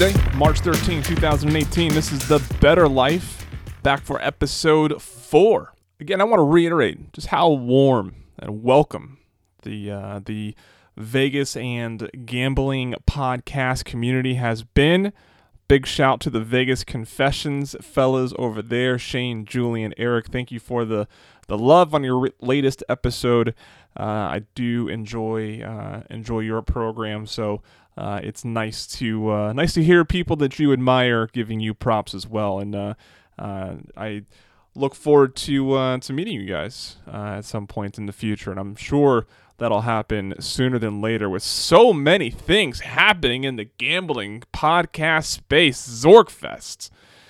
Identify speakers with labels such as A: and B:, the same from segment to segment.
A: Tuesday, March 13, 2018. This is The Better Life, back for episode 4. Again, I want to reiterate just how warm and welcome the Vegas and gambling podcast community has been. Big shout to the Vegas Confessions fellas over there, Shane, Julian, Eric. Thank you for the love on your latest episode. I do enjoy your program, so it's nice to hear people that you admire giving you props as well. And I look forward to meeting you guys at some point in the future, and I'm sure that'll happen sooner than later with so many things happening in the gambling podcast space. Zorkfest,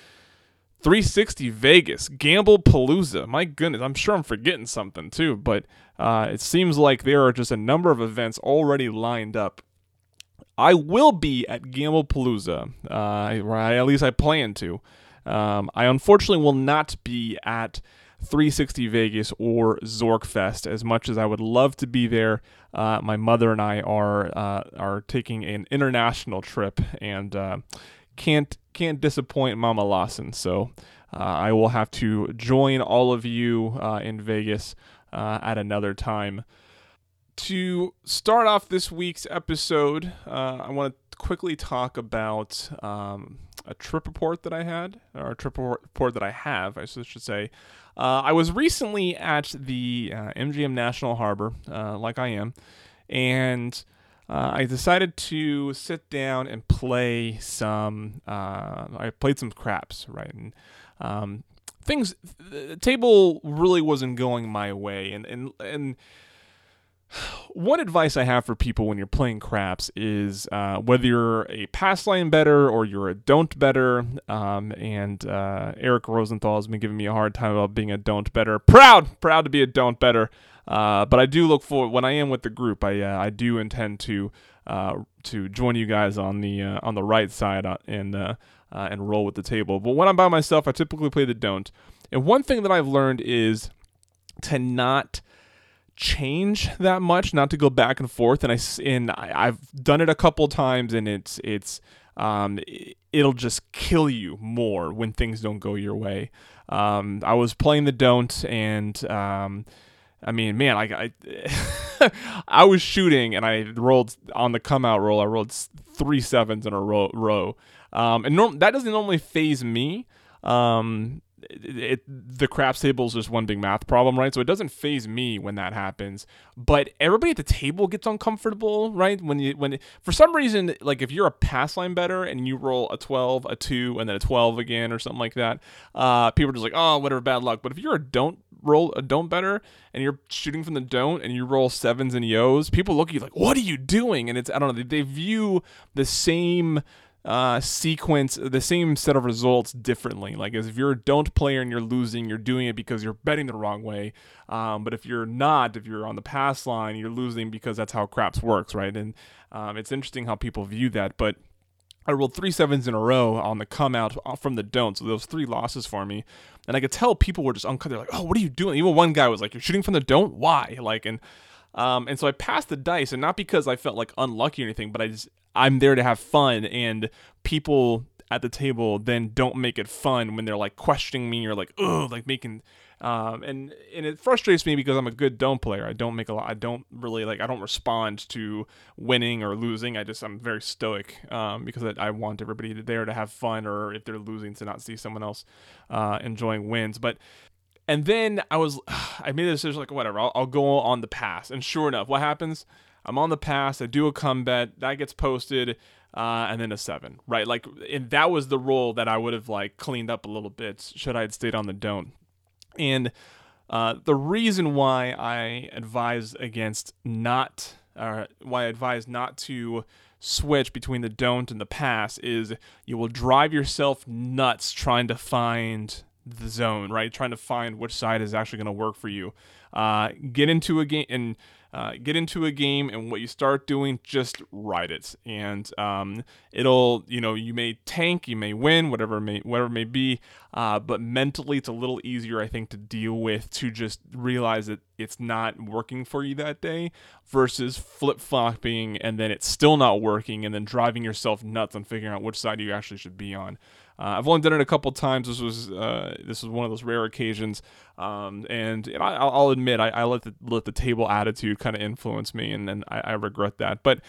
A: 360 Vegas, Gamblepalooza. My goodness, I'm sure I'm forgetting something too, but it seems like there are just a number of events already lined up. I will be at Gamblepalooza, at least I plan to. I unfortunately will not be at 360 Vegas or Zorkfest as much as I would love to be there. My mother and I are taking an international trip and can't disappoint Mama Lawson. So I will have to join all of you in Vegas at another time. To start off this week's episode, I want to quickly talk about a trip report that I had, or a trip report that I have, I should say. I was recently at the MGM National Harbor, like I am, and I decided to sit down and play some. I played some craps, right? And the table really wasn't going my way, and one advice I have for people when you're playing craps is whether you're a pass line bettor or you're a don't bettor, and Eric Rosenthal has been giving me a hard time about being a don't bettor. Proud to be a don't bettor, but I do look forward, when I am with the group, I do intend to join you guys on the right side and roll with the table. But when I'm by myself, I typically play the don't. And one thing that I've learned is to not change that much, not to go back and forth, and I've done it a couple times, and it'll just kill you more when things don't go your way. I was playing the don't, and I mean, man, I I was shooting, and I rolled on the come out roll. I rolled 3 sevens in a row, and that doesn't normally faze me. The craps table is just one big math problem, right? So it doesn't faze me when that happens, but everybody at the table gets uncomfortable, right? When for some reason, like if you're a pass line bettor and you roll a 12, a 2, and then a 12 again or something like that, people are just like, oh, whatever, bad luck. But if you're a don't bettor and you're shooting from the don't and you roll sevens and yos, people look at you like, what are you doing? And I don't know, they view the same sequence, the same set of results differently. Like, as if you're a don't player and you're losing, you're doing it because you're betting the wrong way. But if you're on the pass line, you're losing because that's how craps works, right? And it's interesting how people view that. But I rolled 3 sevens in a row on the come out from the don't, so those 3 losses for me. And I could tell people were just uncomfortable. They're like, oh, what are you doing? Even one guy was like, you're shooting from the don't? Why? Like, and so I passed the dice, and not because I felt like unlucky or anything, but I'm there to have fun, and people at the table then don't make it fun when they're like questioning me or like, oh, like making, and it frustrates me because I'm a good don't player. I don't respond to winning or losing. I'm very stoic, because I want everybody there to have fun, or if they're losing, to not see someone else enjoying wins. And then I made the decision, like, whatever, I'll go on the pass. And sure enough, what happens? I'm on the pass, I do a come bet, that gets posted, and then a 7, right? Like, and that was the roll that I would have, like, cleaned up a little bit should I had stayed on the don't. And the reason why I advise not to switch between the don't and the pass is you will drive yourself nuts trying to find the zone, right? Trying to find which side is actually going to work for you. Get into a game, and what you start doing, just ride it. And it'll, you may tank, you may win, whatever it may be. But mentally, it's a little easier, I think, to deal with, to just realize that it's not working for you that day, versus flip-flopping and then it's still not working and then driving yourself nuts on figuring out which side you actually should be on. I've only done it a couple times. This was one of those rare occasions, and I'll admit I let the table attitude kind of influence me, and then I regret that. But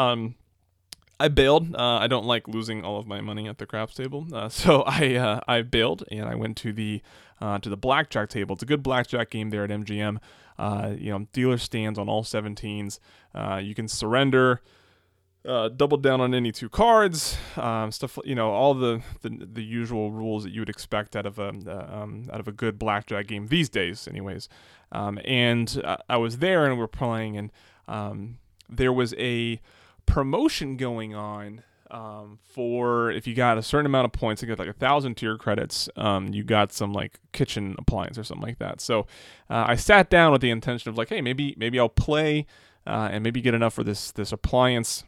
A: I bailed. I don't like losing all of my money at the craps table, so I bailed and I went to the blackjack table. It's a good blackjack game there at MGM. Dealer stands on all 17s. You can surrender. Double down on any 2 cards, stuff, all the usual rules that you would expect out of a good blackjack game these days, anyways. And I was there and we're playing, and there was a promotion going on for if you got a certain amount of points, you got like 1,000 tier credits, you got some like kitchen appliance or something like that. So I sat down with the intention of like, hey, maybe I'll play and maybe get enough for this appliance.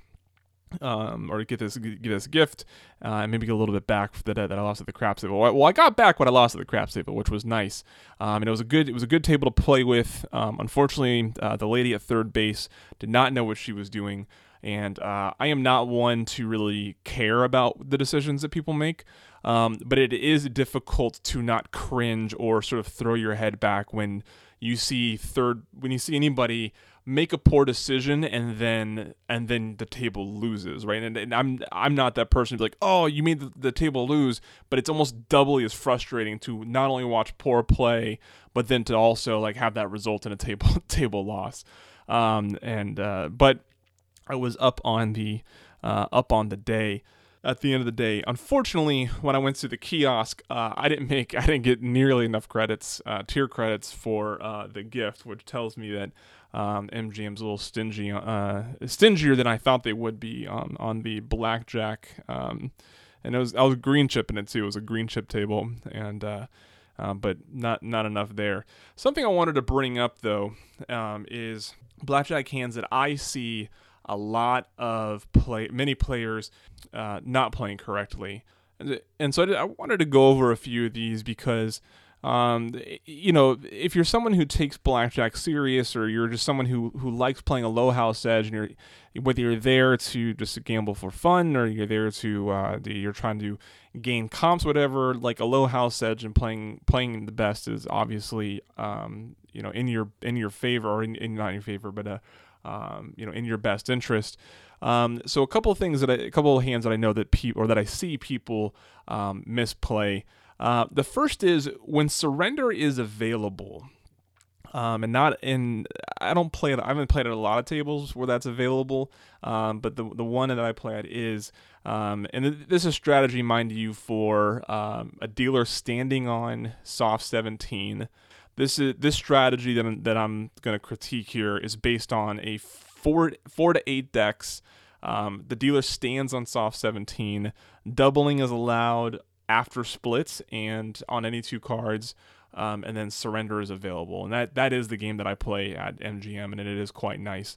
A: Or get this gift, and maybe get a little bit back that I lost at the craps table. Well, I got back what I lost at the craps table, which was nice. And it was a good table to play with. Unfortunately, the lady at third base did not know what she was doing, and I am not one to really care about the decisions that people make. But it is difficult to not cringe or sort of throw your head back when you see anybody make a poor decision and then the table loses, right? And I'm not that person to be like, oh, you made the table lose, but it's almost doubly as frustrating to not only watch poor play, but then to also like have that result in a table loss. But I was up on the day. At the end of the day, unfortunately, when I went to the kiosk, I didn't get nearly enough credits, tier credits for the gift, which tells me that MGM's a little stingier than I thought they would be on the blackjack. And I was green chipping it too. It was a green chip table, and but not enough there. Something I wanted to bring up though is blackjack hands that I see a lot of many players not playing correctly, and so I wanted to go over a few of these because if you're someone who takes blackjack serious, or you're just someone who likes playing a low house edge, and whether you're there to just gamble for fun, or you're there to you're trying to gain comps, whatever, like a low house edge and playing the best is obviously in your favor, or not in your favor, but in your best interest. So a couple of hands that I know that I see people misplay. The first is when surrender is available, I haven't played at a lot of tables where that's available, but the one that I play at is, and this is a strategy, mind you, for a dealer standing on soft 17. This strategy that I'm going to critique here is based on a 4 to 8 decks. The dealer stands on soft 17. Doubling is allowed after splits and on any 2 cards, and then surrender is available. And that is the game that I play at MGM, and it is quite nice.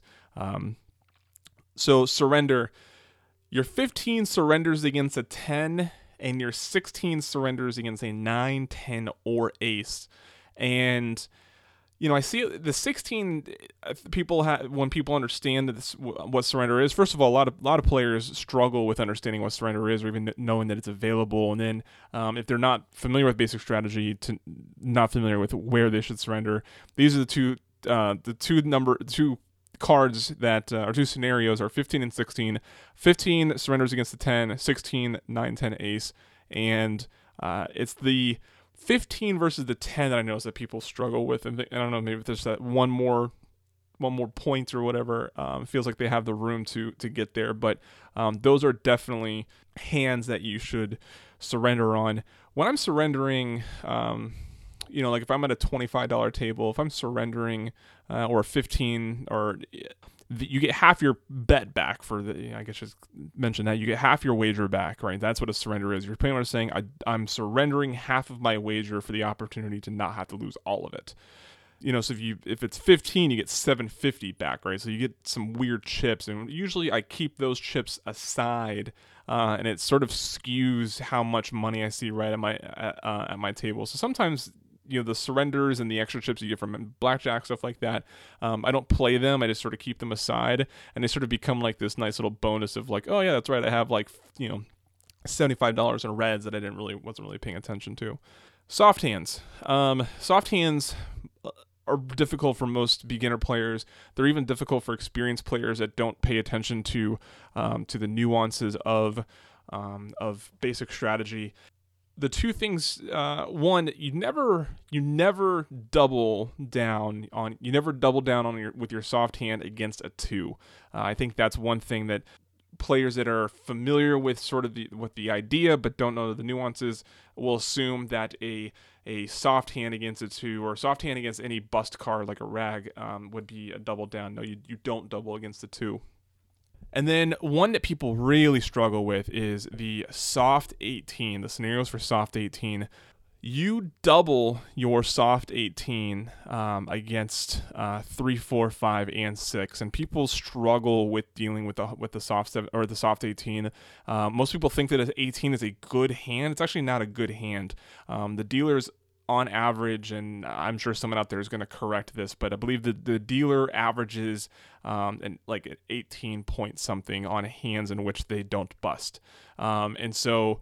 A: So surrender, your 15 surrenders against a 10, and your 16 surrenders against a 9, 10, or ace. And I see the 16 people when people understand what surrender is. First of all, a lot of players struggle with understanding what surrender is, or even knowing that it's available. And then if they're not familiar with basic strategy, not familiar with where they should surrender, these are the two cards that or 2 scenarios are 15 and 16. 15 surrenders against the 10, 16 9, 10 ace, and it's the 15 versus the 10 that I notice that people struggle with, and I don't know, maybe if there's that one more point or whatever, feels like they have the room to get there, but those are definitely hands that you should surrender on. When I'm surrendering, like if I'm at a $25 table, if I'm surrendering or 15, or you get half your bet back for I guess just mention that you get half your wager back, right? That's what a surrender is. You're pretty much saying I'm surrendering half of my wager for the opportunity to not have to lose all of it. So if it's 15, you get $750 back, right? So you get some weird chips, and usually I keep those chips aside, and it sort of skews how much money I see right at my table. So sometimes the surrenders and the extra chips you get from blackjack, stuff like that. I don't play them. I just sort of keep them aside, and they sort of become like this nice little bonus of like, oh yeah, that's right, I have like $75 in reds that I wasn't really paying attention to. Soft hands. Soft hands are difficult for most beginner players. They're even difficult for experienced players that don't pay attention to the nuances of basic strategy. The two things, one, you never double down on with your soft hand against a 2. I think that's one thing that players that are familiar with sort of the idea but don't know the nuances will assume that a soft hand against a 2 or a soft hand against any bust card like a rag would be a double down. No, you don't double against a 2. And then one that people really struggle with is the soft 18, the scenarios for soft 18. You double your soft 18 against 3, 4, 5, and 6, and people struggle with dealing with the soft 7 or the soft 18. Most people think that 18 is a good hand. It's actually not a good hand. The dealers, on average, and I'm sure someone out there is going to correct this, but I believe the dealer averages like 18 point something on hands in which they don't bust, and so.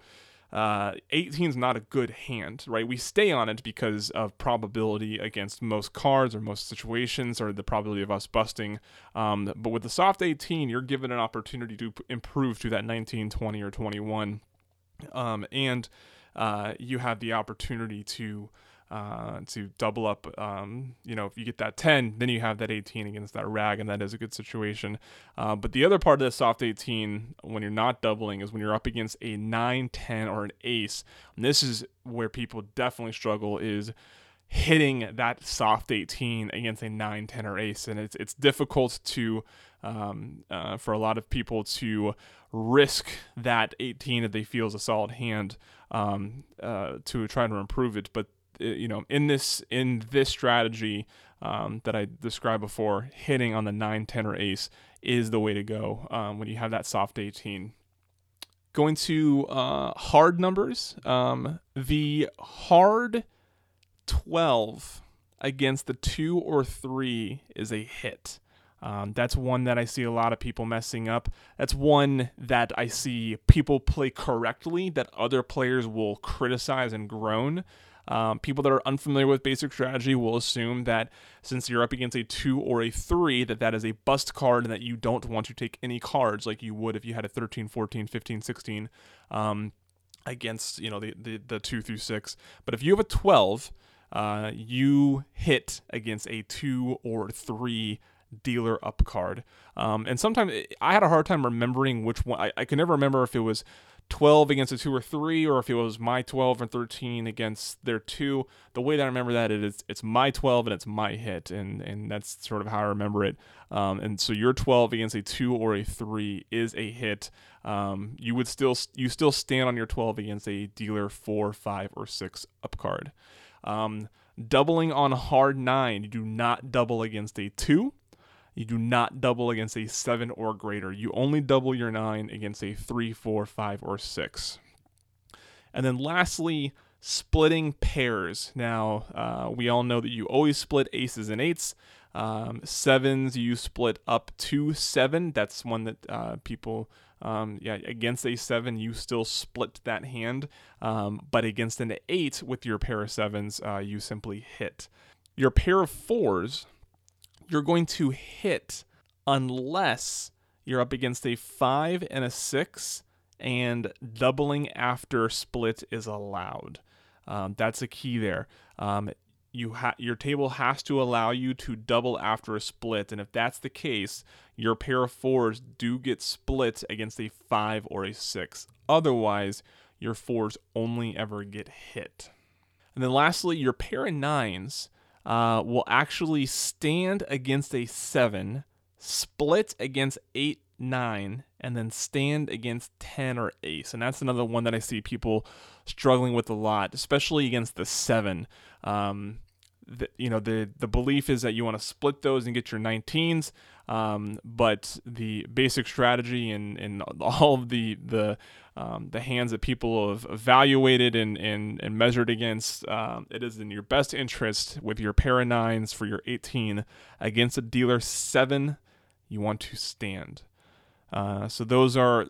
A: 18 is not a good hand, right? We stay on it because of probability against most cards or most situations, or the probability of us busting. But with the soft 18, you're given an opportunity to improve to that 19, 20, or 21. And you have the opportunity to double up. If you get that 10, then you have that 18 against that rag, and that is a good situation. But the other part of the soft 18, when you're not doubling, is when you're up against a 9, 10, or an ace. And this is where people definitely struggle, is hitting that soft 18 against a 9, 10, or ace. And it's difficult to for a lot of people to risk that 18 that they feel is a solid hand to try to improve it. But in this strategy that I described before, hitting on the 9, 10, or ace is the way to go when you have that soft 18. Going to hard numbers, the hard 12 against the 2 or 3 is a hit. That's one that I see a lot of people messing up. That's one that I see people play correctly that other players will criticize and groan. People that are unfamiliar with basic strategy will assume that since you're up against a 2 or a 3, that is a bust card and that you don't want to take any cards like you would if you had a 13, 14, 15, 16 against the 2 through 6. But if you have a 12, you hit against a 2 or 3 dealer up card. And sometimes I had a hard time remembering which one. I could never remember if it was 12 against a 2 or 3, or if it was my 12 and 13 against their 2. The way that I remember that it's my 12 and it's my hit, and that's sort of how I remember it. And so your 12 against a 2 or a 3 is a hit. You still stand on your 12 against a dealer 4, 5, or 6 up card. Doubling on hard 9, you do not double against a 2. You do not double against a 7 or greater. You only double your 9 against a 3, 4, 5, or 6. And then lastly, splitting pairs. Now, we all know that you always split aces and 8s. 7s, you split up to 7. That's one that people, against a 7, you still split that hand. But against an 8 with your pair of 7s, you simply hit. Your pair of 4s, you're going to hit unless you're up against a 5 and a 6, and doubling after split is allowed. That's a key there. Your table has to allow you to double after a split, and if that's the case, your pair of 4s do get split against a 5 or a 6. Otherwise, your 4s only ever get hit. And then lastly, your pair of 9s will actually stand against a 7, split against 8, 9, and then stand against 10 or ace. And that's another one that I see people struggling with a lot, especially against the 7. The belief is that you want to split those and get your 19s, but the basic strategy and all of the the hands that people have evaluated and measured against. It is in your best interest with your pair of nines for your 18 against a dealer 7. You want to stand. So those are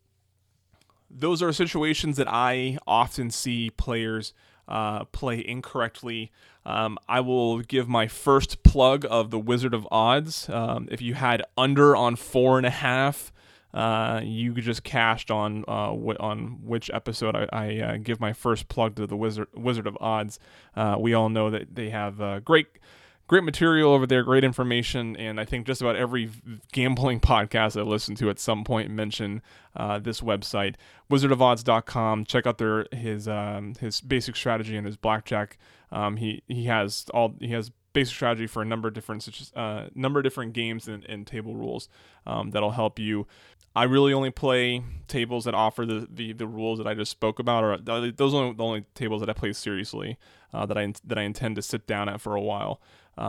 A: situations that I often see players play incorrectly. I will give my first plug of the Wizard of Odds. If you had under on 4.5, you just cashed on which episode I give my first plug to the Wizard of Odds. We all know that they have great material over there, great information, and I think just about every gambling podcast I listen to at some point mention this website, wizardofodds.com. Check out his basic strategy and his blackjack. He has basic strategy for a number of different games and table rules that'll help you. I really only play tables that offer the rules that I just spoke about, or those are the only tables that I play seriously, that I intend to sit down at for a while.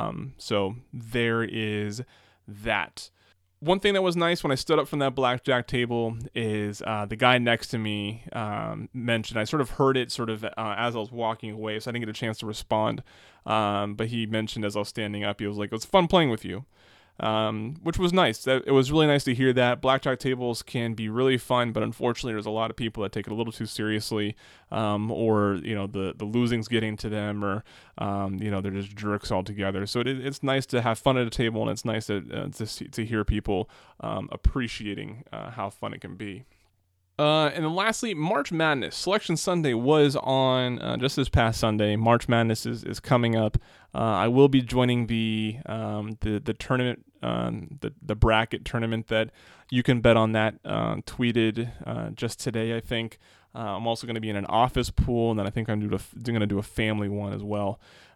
A: So there is that. One thing that was nice when I stood up from that blackjack table is the guy next to me mentioned, I sort of heard it as I was walking away, so I didn't get a chance to respond. But he mentioned as I was standing up, he was like, "It was fun playing with you." Which was nice. It was really nice to hear that. Blackjack tables can be really fun, but unfortunately there's a lot of people that take it a little too seriously, or the losing's getting to them, or they're just jerks altogether. So it's nice to have fun at a table, and it's nice to hear people appreciating how fun it can be. And then lastly, March Madness. Selection Sunday was on just this past Sunday. March Madness is coming up. I will be joining the tournament, the bracket tournament that you can bet on that, tweeted just today, I think. I'm also going to be in an office pool, and then I think I'm going to do a family one as well.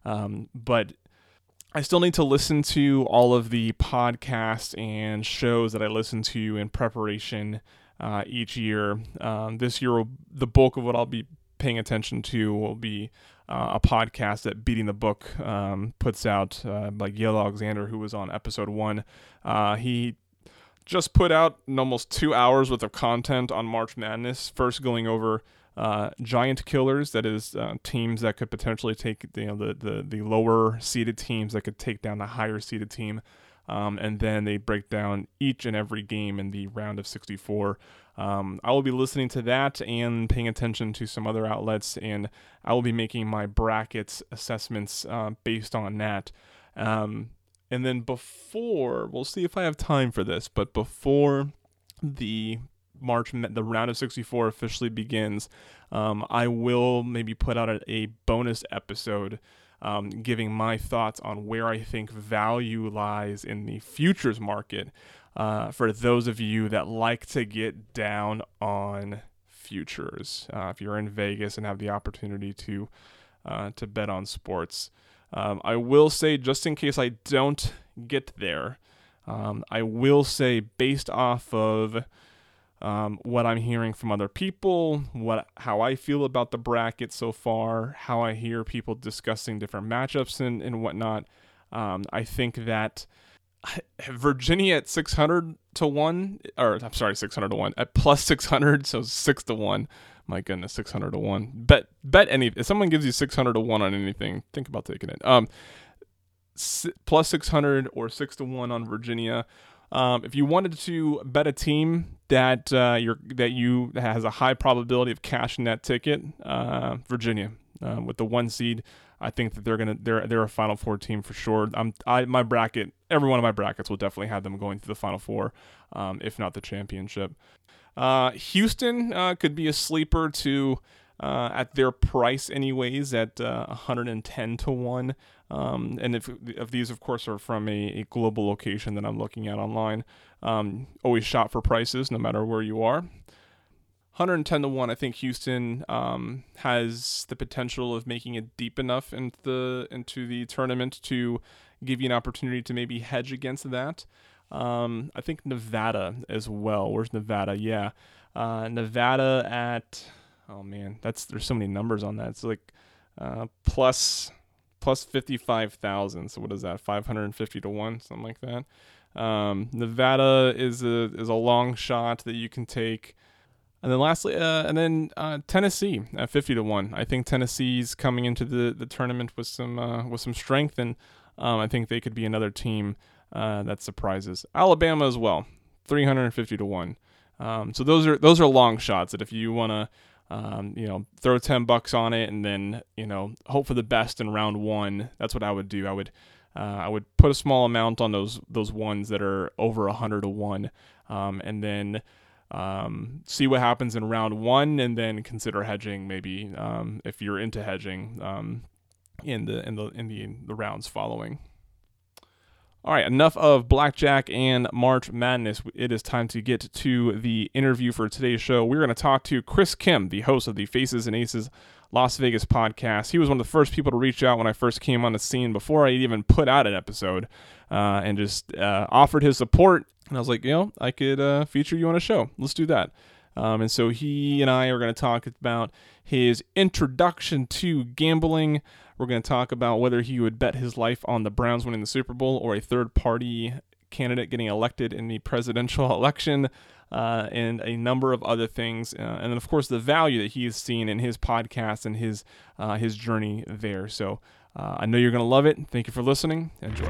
A: But I still need to listen to all of the podcasts and shows that I listen to in preparation each year. This year, the bulk of what I'll be paying attention to will be a podcast that Beating the Book puts out, like Yale Alexander, who was on episode 1. He just put out almost 2 hours worth of content on March Madness, first going over giant killers, that is teams that could potentially take the lower seeded teams that could take down the higher seeded team. And then they break down each and every game in the round of 64. I will be listening to that and paying attention to some other outlets, and I will be making my brackets assessments based on that. And then we'll see if I have time for this, but before the round of 64 officially begins, I will maybe put out a bonus episode giving my thoughts on where I think value lies in the futures market for those of you that like to get down on futures. If you're in Vegas and have the opportunity to bet on sports, I will say, just in case I don't get there, I will say, based off of what I'm hearing from other people, how I feel about the bracket so far, how I hear people discussing different matchups and whatnot, I think that Virginia at 600 to 1, or I'm sorry, 600 to 1 at plus 600, so 6 to 1. My goodness, 600 to 1. Bet any. If someone gives you 600 to 1 on anything, think about taking it. Plus 600 or 6 to 1 on Virginia. If you wanted to bet a team that has a high probability of cashing that ticket, Virginia, with the 1 seed, I think that they're a Final Four team for sure. My bracket, every one of my brackets will definitely have them going to the Final Four, if not the championship. Houston could be a sleeper to at their price anyways, at 110 to 1. And if these, of course, are from a global location that I'm looking at online, always shop for prices no matter where you are. 110 to 1, I think Houston has the potential of making it deep enough into the tournament to give you an opportunity to maybe hedge against that. I think Nevada as well. Where's Nevada? Yeah. Nevada at, oh man, there's so many numbers on that. It's like plus 55,000. So what is that? 550 to 1, something like that. Nevada is a long shot that you can take. And then lastly, Tennessee at 50-1. I think Tennessee's coming into the tournament with some strength, and I think they could be another team that surprises. Alabama as well, 350-1. So those are long shots that if you want to throw $10 on it and then hope for the best in round one, that's what I would do. I would put a small amount on those ones that are over 100-1, and then see what happens in round one, and then consider hedging maybe if you're into hedging in the rounds following. All right, enough of blackjack and March Madness. It is time to get to the interview for today's show. We're going to talk to Chris Kim, the host of the Faces and Aces Las Vegas podcast. He was one of the first people to reach out when I first came on the scene before I even put out an episode, and just offered his support. And I was like, I could feature you on a show. Let's do that. And so he and I are going to talk about his introduction to gambling. We're going to talk about whether he would bet his life on the Browns winning the Super Bowl or a third-party candidate getting elected in the presidential election, and a number of other things. And then, of course, the value that he has seen in his podcast and his journey there. So I know you're going to love it. Thank you for listening. Enjoy.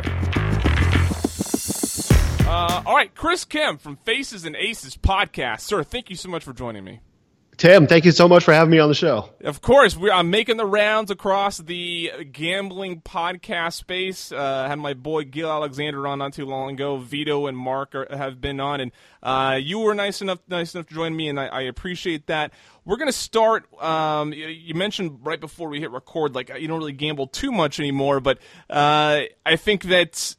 A: All right, Chris Kim from Faces and Aces podcast. Sir, thank you so much for joining me.
B: Tim, thank you so much for having me on the show.
A: Of course. I'm making the rounds across the gambling podcast space. I had my boy Gil Alexander on not too long ago. Vito and Mark have been on, and you were nice enough to join me, and I appreciate that. We're going to start, you mentioned right before we hit record, like you don't really gamble too much anymore, but I think that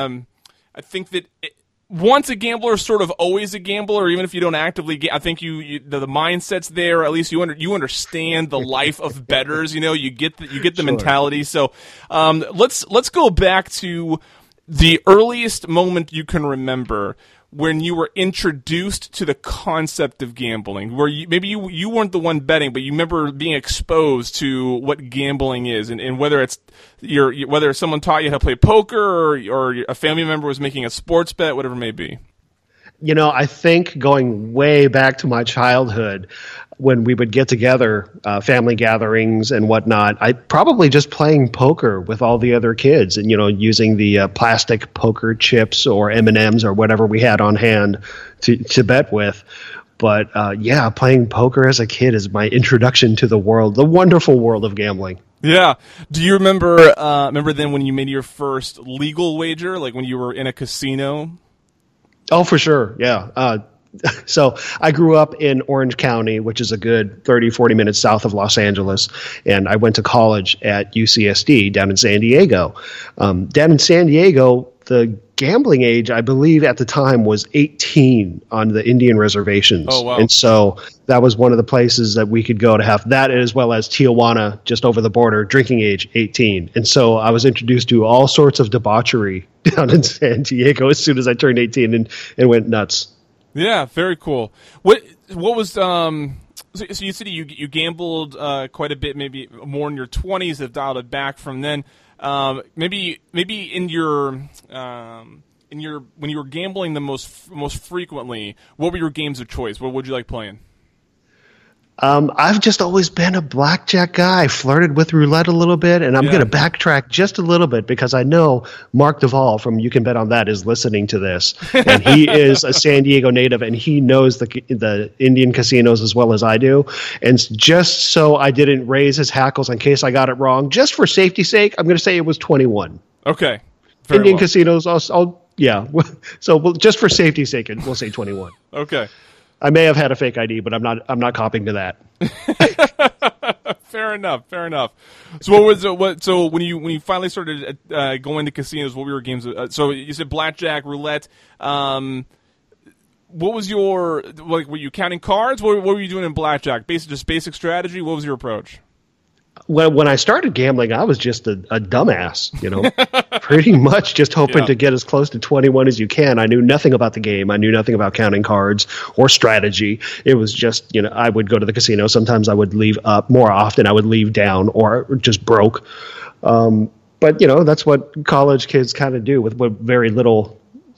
A: once a gambler, sort of always a gambler, even if you don't actively I think the mindset's there. At least you understand the life of bettors. You get the
B: Sure.
A: mentality. So let's go back to the earliest moment you can remember when you were introduced to the concept of gambling, where maybe you weren't the one betting, but you remember being exposed to what gambling is, and whether whether someone taught you how to play poker or a family member was making a sports bet, whatever it may be.
B: I think going way back to my childhood, when we would get together, family gatherings and whatnot, I probably just playing poker with all the other kids and, using the plastic poker chips or M&Ms or whatever we had on hand to bet with. But playing poker as a kid is my introduction to the wonderful world of gambling.
A: Yeah. Do you remember then when you made your first legal wager, like when you were in a casino?
B: Oh, for sure. Yeah. So I grew up in Orange County, which is a good 30, 40 minutes south of Los Angeles. And I went to college at UCSD down in San Diego. Down in San Diego, the gambling age, I believe at the time, was 18 on the Indian reservations.
A: Oh, wow.
B: And so that was one of the places that we could go to have that, as well as Tijuana, just over the border, drinking age 18. And so I was introduced to all sorts of debauchery down in San Diego as soon as I turned 18 and went nuts. Yeah,
A: very cool. What was so you said you gambled quite a bit, maybe more in your 20s, have dialed it back from then. Maybe in your when you were gambling the most frequently, what were your games of choice? What would you like playing?
B: I've just always been a blackjack guy. I flirted with roulette a little bit, and I'm going to backtrack just a little bit because I know Mark Duvall from You Can Bet on That is listening to this, and he is a San Diego native, and he knows the Indian casinos as well as I do. And just so I didn't raise his hackles in case I got it wrong, just for safety's sake, I'm going to say it was 21.
A: Okay.
B: Indian casinos, So just for safety's sake, we'll say 21.
A: Okay.
B: I may have had a fake ID, but I'm not copying to that.
A: Fair enough. So so when you finally started going to casinos, what were your games? So you said blackjack, roulette. What was your were you counting cards? What were you doing in blackjack? Just basic strategy. What was your approach?
B: When I started gambling, I was just a dumbass, pretty much just hoping to get as close to 21 as you can. I knew nothing about the game. I knew nothing about counting cards or strategy. It was just, I would go to the casino. Sometimes I would leave up. More often, I would leave down or just broke. But, that's what college kids kind of do with very little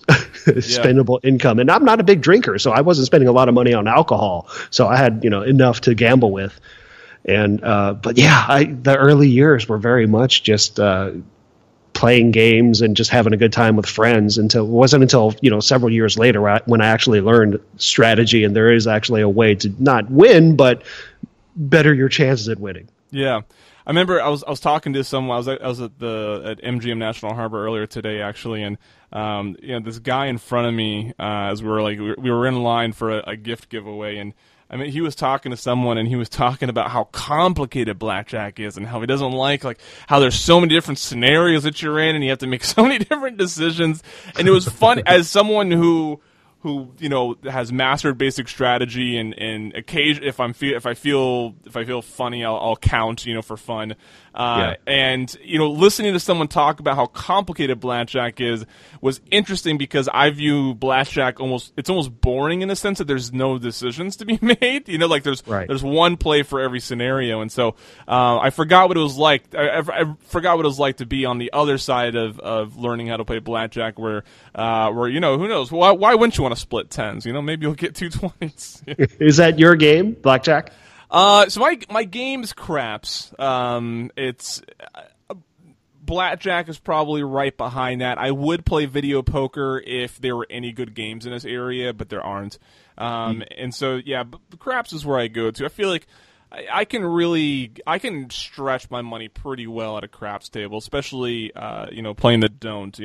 B: spendable income. And I'm not a big drinker, so I wasn't spending a lot of money on alcohol. So I had, enough to gamble with. And but yeah, the early years were very much just playing games and just having a good time with friends. It wasn't until several years later when I actually learned strategy, and there is actually a way to not win, but better your chances at winning.
A: Yeah. I remember I was talking to someone. I was at MGM National Harbor earlier today, actually, and this guy in front of me, as we were in line for a gift giveaway, and I mean, he was talking to someone, and he was talking about how complicated blackjack is, and how he doesn't like how there's so many different scenarios that you're in, and you have to make so many different decisions. And it was fun as someone who has mastered basic strategy, and occasion if I feel funny, I'll count for fun. And listening to someone talk about how complicated blackjack was interesting, because I view blackjack it's almost boring in the sense that there's no decisions to be made. There's one play for every scenario, and so I forgot what it was like. I forgot what it was like to be on the other side of learning how to play blackjack, where who knows, why wouldn't you want to split tens? Maybe you'll get 220s.
B: Is that your game, blackjack?
A: So my game's craps. It's blackjack is probably right behind that. I would play video poker if there were any good games in this area, but there aren't. And so but craps is where I go to. I feel like I can stretch my money pretty well at a craps table, especially playing the don't.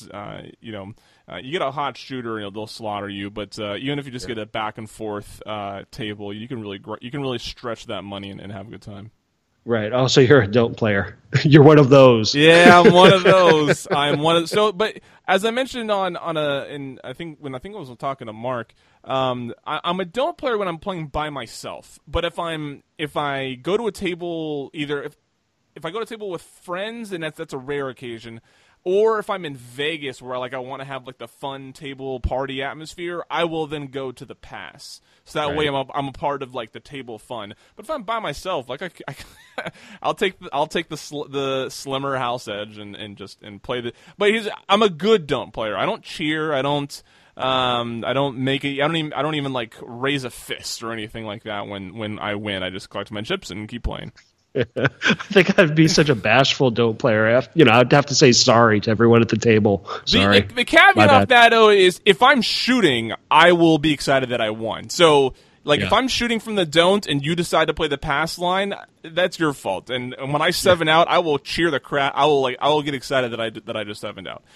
A: You get a hot shooter and they'll slaughter you, but even if you just get a back and forth table, you can really stretch that money and have a good time.
B: Right. Oh, so you're a don't player. You're one of those.
A: Yeah, I'm one of those. But as I mentioned I think I was talking to Mark, I'm a don't player when I'm playing by myself. But if I go to a table, either if I go to a table with friends, and that's a rare occasion, or if I'm in Vegas where I want to have the fun table party atmosphere, I will then go to the pass. So that way I'm a part of the table fun. But if I'm by myself, I'll take the slimmer house edge and play the. But I'm a good don't player. I don't cheer. I don't make it. I don't even raise a fist or anything like that when I win. I just collect my chips and keep playing.
B: I think I'd be such a bashful don't player. I'd have to say sorry to everyone at the table. Sorry.
A: The caveat of that, though, is if I'm shooting, I will be excited that I won. So, if I'm shooting from the don't and you decide to play the pass line, that's your fault. And when I 7 out, I will cheer the crap. I will get excited that I just 7'd out.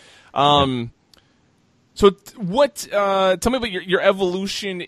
A: So what? Tell me about your evolution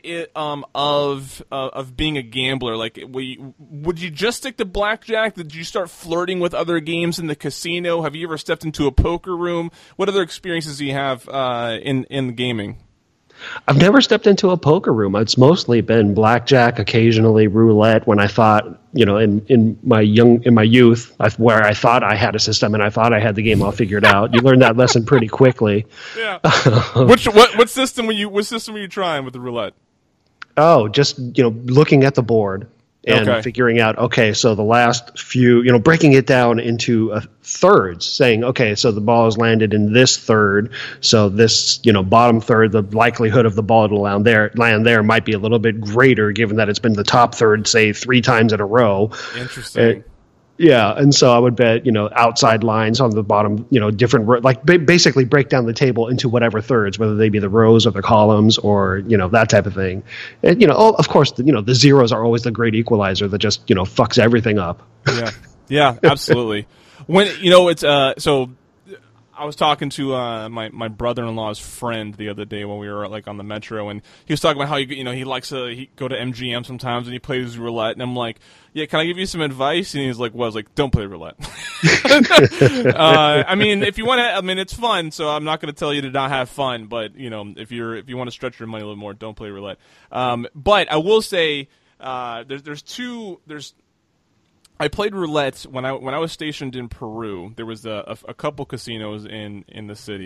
A: of being a gambler. Would you just stick to blackjack? Did you start flirting with other games in the casino? Have you ever stepped into a poker room? What other experiences do you have in gaming?
B: I've never stepped into a poker room. It's mostly been blackjack, occasionally roulette. When I thought, in my youth, where I thought I had a system and I thought I had the game all figured out. You learn that lesson pretty quickly.
A: Yeah. What system were you trying with the roulette?
B: Oh, just looking at the board and figuring out, okay, so the last few, breaking it down into thirds, saying, okay, so the ball has landed in this third, so this, bottom third, the likelihood of the ball to land there might be a little bit greater, given that it's been the top third, say, 3 times in a row.
A: Interesting.
B: And so I would bet, outside lines on the bottom, different, basically break down the table into whatever thirds, whether they be the rows or the columns or, that type of thing. And, of course, the zeros are always the great equalizer that just, fucks everything up.
A: Yeah. Yeah, absolutely. When, it's, so I was talking to my brother-in-law's friend the other day when we were on the metro, and he was talking about how he likes to go to MGM sometimes and he plays roulette, and I'm like, yeah, can I give you some advice? And he's like, well, I was like, don't play roulette. I mean, if you want to, it's fun, so I'm not going to tell you to not have fun, but if you want to stretch your money a little more, don't play roulette. But I will say, I played roulette when I was stationed in Peru. There was a couple casinos in the city.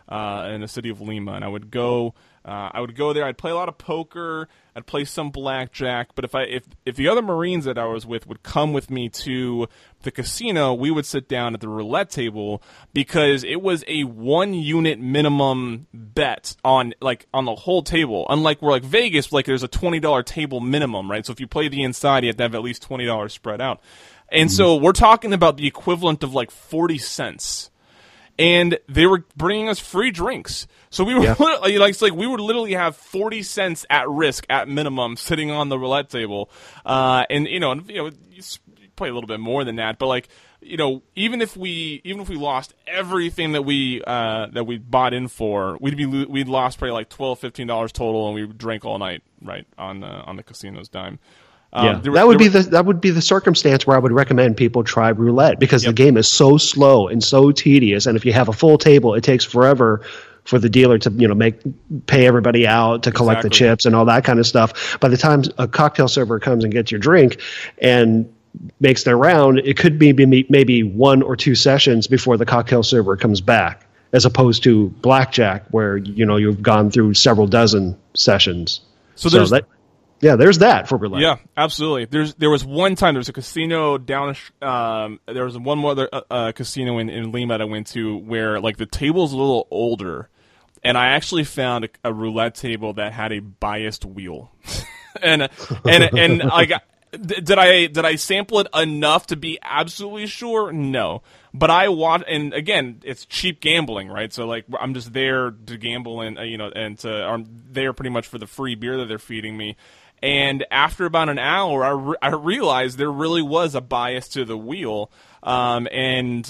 A: in the city of Lima, and I would go there. I'd play a lot of poker. I'd play some blackjack. But if the other Marines that I was with would come with me to the casino, we would sit down at the roulette table because it was a 1 unit minimum bet on the whole table. Unlike we're like Vegas, like there's a $20 table minimum, right? So if you play the inside, you have to have at least $20 spread out. And so we're talking about the equivalent of like 40 cents. And they were bringing us free drinks. So we were we would literally have 40 cents at risk at minimum sitting on the roulette table. And you play a little bit more than that, but even if we lost everything that we bought in for, we'd lost probably like $12-15 total, and we drank all night, right, on the casino's dime.
B: That would be the circumstance where I would recommend people try roulette, because the game is so slow and so tedious, and if you have a full table, it takes forever for the dealer to pay everybody out to collect the chips and all that kind of stuff. By the time a cocktail server comes and gets your drink and makes their round, it could be maybe 1 or 2 sessions before the cocktail server comes back, as opposed to blackjack where you've gone through several dozen sessions.
A: So there's
B: that for roulette.
A: Yeah, absolutely. There was one time there was a casino down. There was one other casino in Lima that I went to where like the table's a little older, and I actually found a roulette table that had a biased wheel, and like. Did I sample it enough to be absolutely sure? No. But I want, and again, it's cheap gambling, right? So like, I'm just there to gamble and I'm there pretty much for the free beer that they're feeding me. And after about an hour, I realized there really was a bias to the wheel. And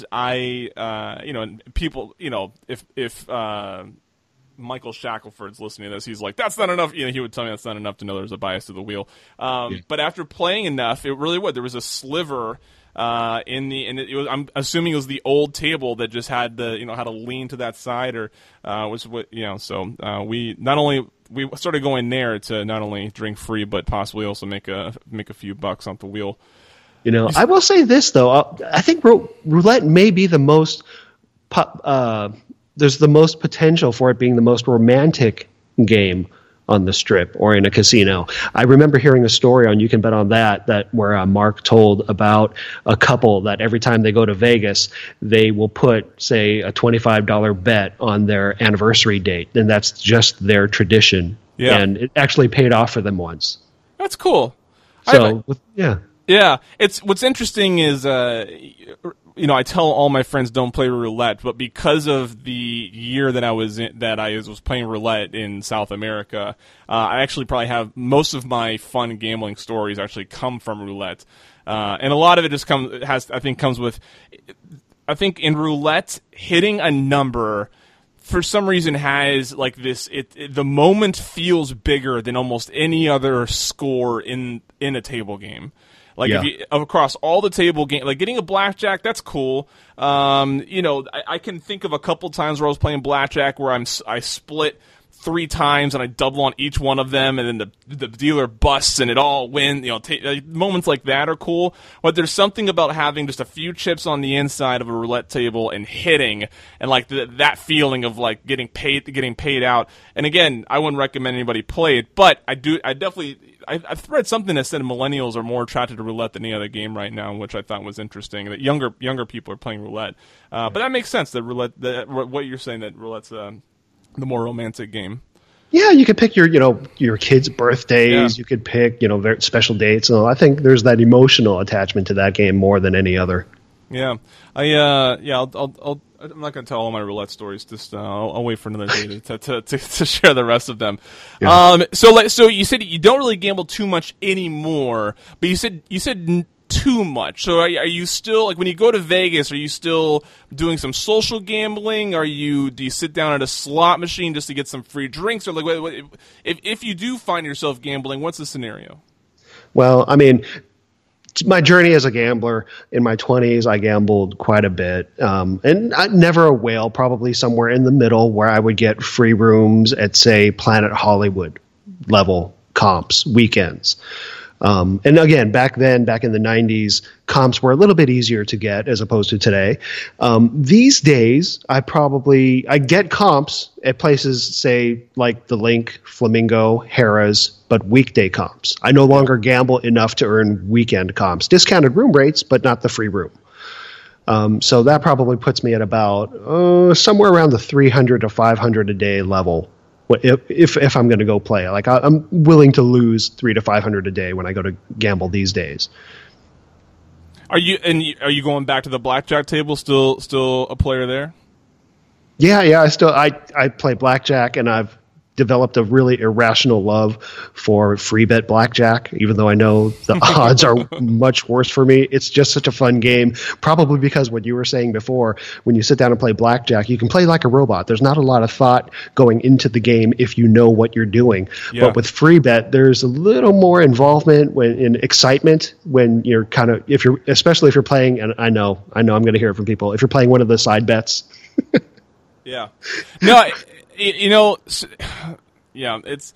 A: people, if Michael Shackelford's listening to this, he's like, that's not enough. He would tell me that's not enough to know there's a bias to the wheel. But after playing enough, it really was. There was a sliver I'm assuming it was the old table that just had had to lean to that side, or So we started going there to not only drink free, but possibly also make a few bucks on the wheel.
B: I will say this though. I think roulette may be the most. There's the most potential for it being the most romantic game on the strip or in a casino. I remember hearing a story on You Can Bet on That where Mark told about a couple that every time they go to Vegas, they will put, say, a $25 bet on their anniversary date, and that's just their tradition. Yeah. And it actually paid off for them once.
A: That's cool.
B: So,
A: Yeah. It's what's interesting is I tell all my friends don't play roulette, but because of the year that I was playing roulette in South America, I actually probably have most of my fun gambling stories actually come from roulette, and a lot of it just comes with. I think in roulette, hitting a number for some reason has like this. The moment feels bigger than almost any other score in a table game. Like across all the table game, like getting a blackjack, that's cool. I can think of a couple times where I was playing blackjack where I split 3 times and I double on each one of them, and then the dealer busts and it all wins. Moments like that are cool. But there's something about having just a few chips on the inside of a roulette table and hitting, and like that feeling of like getting paid out. And again, I wouldn't recommend anybody play it, but I've read something that said millennials are more attracted to roulette than any other game right now, which I thought was interesting. That younger people are playing roulette, but that makes sense. That roulette, what you're saying, that roulette's the more romantic game.
B: Yeah, you could pick your kids' birthdays. Yeah. You could pick very special dates. So I think there's that emotional attachment to that game more than any other.
A: Yeah, I'm not going to tell all my roulette stories. Just I'll wait for another day to share the rest of them. Yeah. So you said you don't really gamble too much anymore, but you said too much. So are you still, like, when you go to Vegas, are you still doing some social gambling? Do you sit down at a slot machine just to get some free drinks? Or like, if you do find yourself gambling, what's the scenario?
B: Well, I mean, my journey as a gambler, in my 20s, I gambled quite a bit. And never a whale, probably somewhere in the middle where I would get free rooms at, say, Planet Hollywood level comps, weekends. And again, back in the 90s, comps were a little bit easier to get as opposed to today. These days, I get comps at places, say, like the Link, Flamingo, Harrah's, but weekday comps. I no longer gamble enough to earn weekend comps. Discounted room rates, but not the free room. So that probably puts me at about somewhere around the 300 to 500 a day level. If I'm going to go play, like I'm willing to lose 300 to 500 a day when I go to gamble these days.
A: Are you going back to the blackjack table? Still a player there?
B: Yeah. I play blackjack, and I've developed a really irrational love for free bet blackjack, even though I know the odds are much worse for me. It's just such a fun game, probably because what you were saying before, when you sit down and play blackjack, you can play like a robot. There's not a lot of thought going into the game if you know what you're doing. Yeah. But with free bet, there's a little more involvement in excitement when you're especially if you're playing, and I know I'm going to hear it from people, if you're playing one of the side bets.
A: Yeah. No, yeah, it's.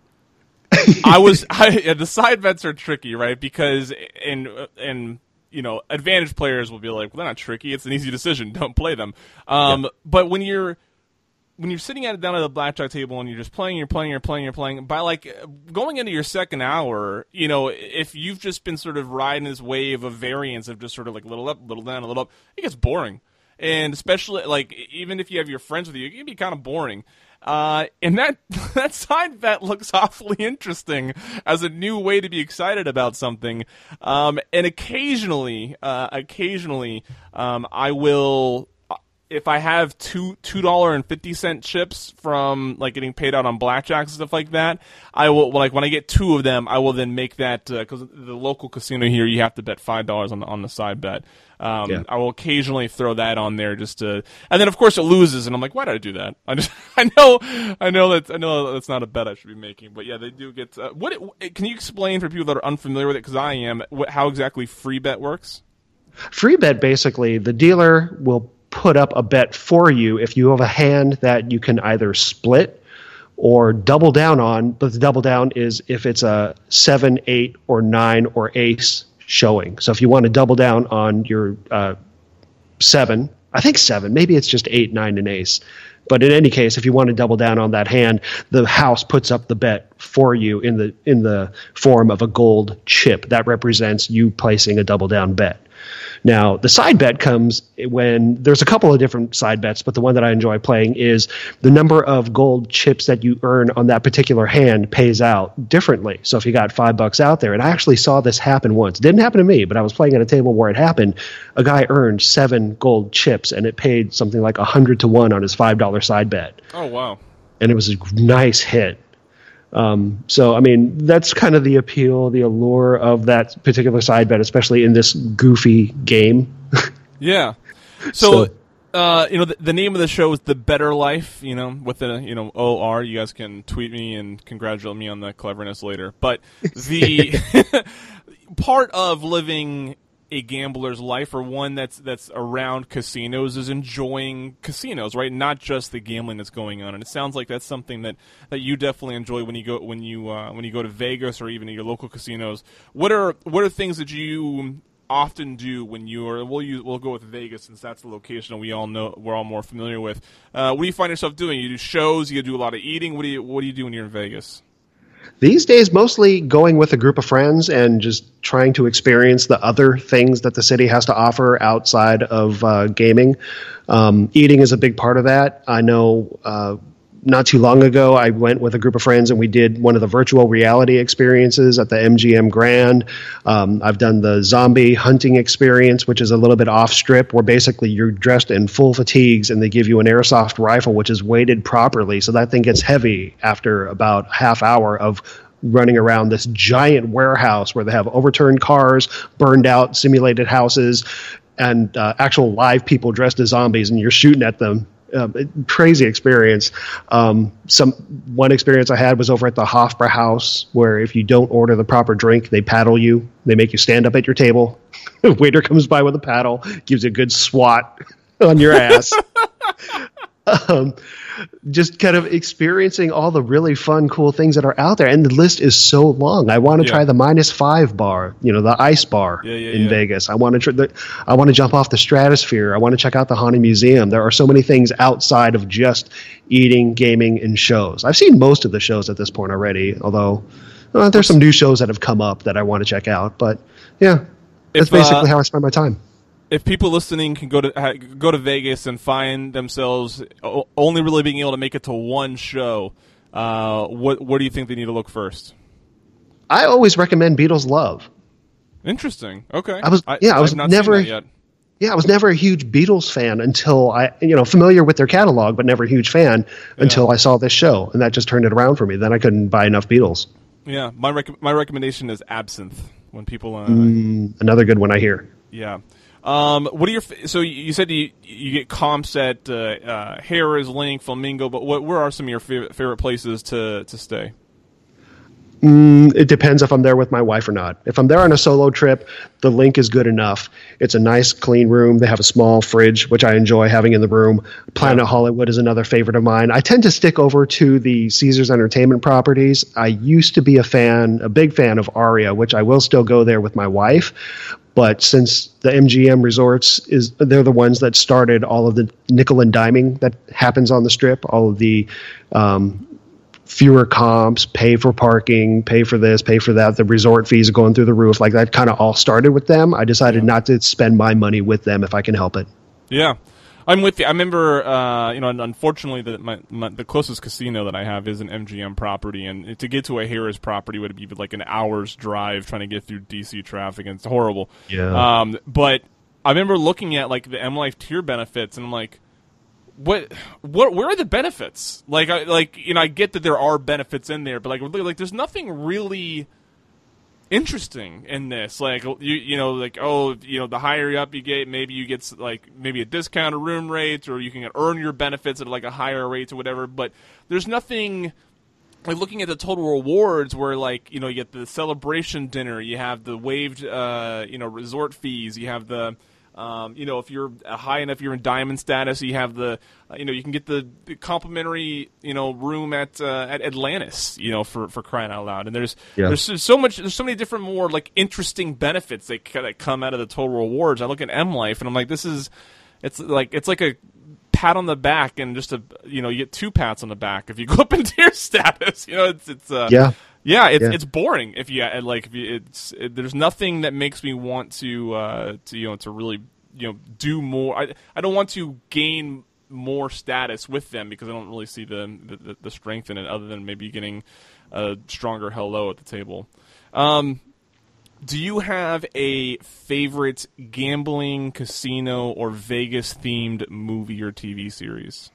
A: The side bets are tricky, right? Because advantage players will be like, well, they're not tricky. It's an easy decision. Don't play them. But when you're sitting down at the blackjack table and you're just playing, you're playing. By like going into your second hour, if you've just been sort of riding this wave of variance of just sort of like little up, little down, a little up, it gets boring. And especially, like, even if you have your friends with you, it can be kind of boring. And that side bet looks awfully interesting as a new way to be excited about something. And occasionally, I will, if I have $2.50 chips from like getting paid out on blackjacks and stuff like that, I will, like, when I get two of them, I will then make that, because the local casino here, you have to bet $5 on the side bet. I will occasionally throw that on there just to, and then of course it loses, and I'm like, why did I do that? I know that's not a bet I should be making, but yeah, they do get. Can you explain for people that are unfamiliar with it? Because I am. How exactly free bet works?
B: Free bet, basically, the dealer will put up a bet for you if you have a hand that you can either split or double down on, but the double down is if it's a 7, 8, or 9 or ace showing. So if you want to double down on your 7, I think 7, maybe it's just 8, 9, and ace. But in any case, if you want to double down on that hand, the house puts up the bet for you in the form of a gold chip that represents you placing a double down bet. Now, the side bet comes when there's a couple of different side bets, but the one that I enjoy playing is the number of gold chips that you earn on that particular hand pays out differently. So if you got $5 out there, and I actually saw this happen once. It didn't happen to me, but I was playing at a table where it happened. A guy earned 7 gold chips, and it paid something like 100 to 1 on his $5 side bet.
A: Oh, wow.
B: And it was a nice hit. So, I mean, that's kind of the appeal, the allure of that particular side bet, especially in this goofy game.
A: Yeah. So the name of the show is The Better Life, with the, OR. You guys can tweet me and congratulate me on the cleverness later. But the part of living a gambler's life, or one that's around casinos, is enjoying casinos, right? Not just the gambling that's going on. And it sounds like that's something that you definitely enjoy when you go to Vegas or even your local casinos. What are things that you often do when we'll go with Vegas, since that's the location that we're all more familiar with. What do you find yourself doing? You do shows, you do a lot of eating. What do you do when you're in Vegas?
B: These days, mostly going with a group of friends and just trying to experience the other things that the city has to offer outside of gaming. Eating is a big part of that. I know not too long ago, I went with a group of friends and we did one of the virtual reality experiences at the MGM Grand. I've done the zombie hunting experience, which is a little bit off strip, where basically you're dressed in full fatigues and they give you an airsoft rifle, which is weighted properly. So that thing gets heavy after about half hour of running around this giant warehouse where they have overturned cars, burned out simulated houses, and actual live people dressed as zombies, and you're shooting at them. Crazy experience. One experience I had was over at the Hofbrauhaus, where if you don't order the proper drink, they paddle you. They make you stand up at your table. The waiter comes by with a paddle, gives you a good swat on your ass. um, just kind of experiencing all the really fun, cool things that are out there. And the list is so long. I want to try the -5 bar, the ice bar in Vegas. I want to jump off the Stratosphere. I want to check out the Haunted Museum. There are so many things outside of just eating, gaming, and shows. I've seen most of the shows at this point already, although there's some new shows that have come up that I want to check out. But yeah, that's basically how I spend my time.
A: If people listening can go to Vegas and find themselves only really being able to make it to one show, what do you think they need to look first?
B: I always recommend Beatles Love.
A: Interesting. Okay.
B: I was never a huge Beatles fan until familiar with their catalog, but never a huge fan until I saw this show, and that just turned it around for me. Then I couldn't buy enough Beatles.
A: Yeah, my recommendation is Absinthe. When people
B: another good one I hear.
A: Yeah. What are your so you said you get comps at Harrah's, Link, Flamingo, but where are some of your favorite places to stay?
B: It depends if I'm there with my wife or not. If I'm there on a solo trip, the Link is good enough. It's a nice, clean room. They have a small fridge, which I enjoy having in the room. Planet Hollywood is another favorite of mine. I tend to stick over to the Caesars Entertainment properties. I used to be a big fan of Aria, which I will still go there with my wife. But since the MGM Resorts they're the ones that started all of the nickel and diming that happens on the Strip, all of the fewer comps, pay for parking, pay for this, pay for that. The resort fees are going through the roof. Like that kind of all started with them. I decided not to spend my money with them if I can help it.
A: Yeah. I'm with you. I remember, unfortunately, the closest casino that I have is an MGM property, and to get to a Harrah's property would be like an hour's drive trying to get through DC traffic, and it's horrible.
B: Yeah.
A: But I remember looking at like the M Life tier benefits, and I'm like, where are the benefits? I get that there are benefits in there, but like there's nothing really interesting in this. The higher up you get, maybe you get maybe a discounted room rate, or you can earn your benefits at like a higher rate or whatever. But there's nothing like looking at the total rewards where you get the celebration dinner, you have the waived resort fees, you have the if you're high enough, you're in diamond status, you have the, you can get the complimentary, room at Atlantis, for crying out loud. And there's so many different more like interesting benefits that come out of the total rewards. I look at M Life and I'm like, it's like a pat on the back, and just you get two pats on the back if you go up in tier status. It's boring if there's nothing that makes me want to really do more. I don't want to gain more status with them because I don't really see the strength in it, other than maybe getting a stronger hello at the table. Do you have a favorite gambling, casino, or Vegas themed movie or TV series?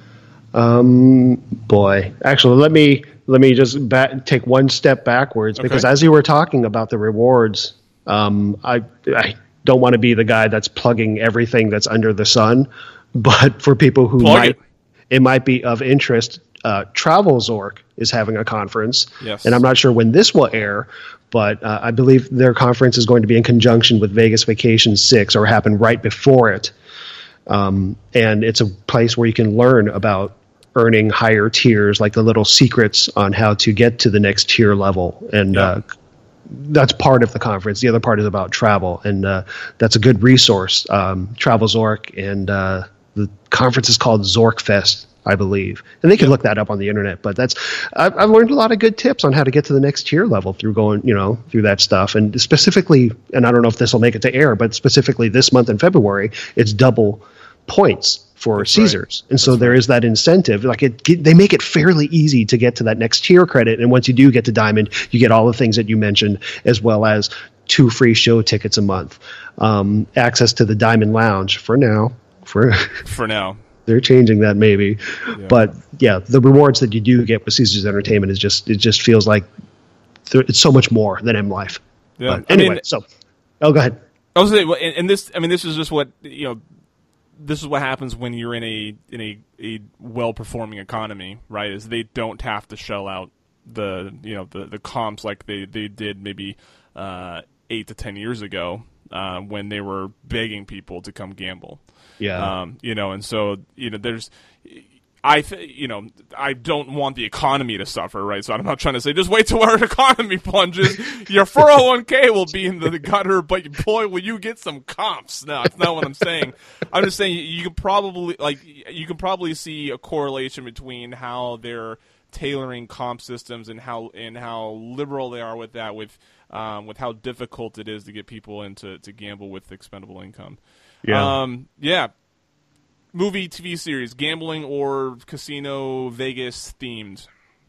B: Boy, actually, let me just take one step backwards, because as you were talking about the rewards, I don't want to be the guy that's plugging everything that's under the sun, but for people who it might be of interest, Travel Zork is having a conference, and I'm not sure when this will air, but I believe their conference is going to be in conjunction with Vegas Vacation 6, or happen right before it. And it's a place where you can learn about earning higher tiers, like the little secrets on how to get to the next tier level. And that's part of the conference. The other part is about travel, and that's a good resource. Travel Zork, and the conference is called Zork Fest, I believe. And they can look that up on the internet. But I've learned a lot of good tips on how to get to the next tier level through going, through that stuff. And specifically, and I don't know if this will make it to air, but specifically this month in February, it's double points for Caesars. And so there is that incentive. They make it fairly easy to get to that next tier credit. And once you do get to Diamond, you get all the things that you mentioned, as well as 2 free show tickets a month, access to the Diamond Lounge for now. For now. They're changing that maybe. Yeah. But the rewards that you do get with Caesars Entertainment it just feels like it's so much more than M Life. Yeah. But anyway, go ahead.
A: I was saying, and this is just what, this is what happens when you're in a well-performing economy, right? Is they don't have to shell out the comps like they did maybe 8 to 10 years ago. when they were begging people to come gamble.
B: Yeah.
A: And so there's. I don't want the economy to suffer, right? So I'm not trying to say just wait till our economy plunges. Your 401k will be in the gutter, but boy, will you get some comps. No, that's not what I'm saying. I'm just saying you can probably see a correlation between how they're tailoring comp systems and how liberal they are with that, with how difficult it is to get people into to gamble with expendable income.
B: Yeah.
A: Movie, TV series, gambling or casino, Vegas themed?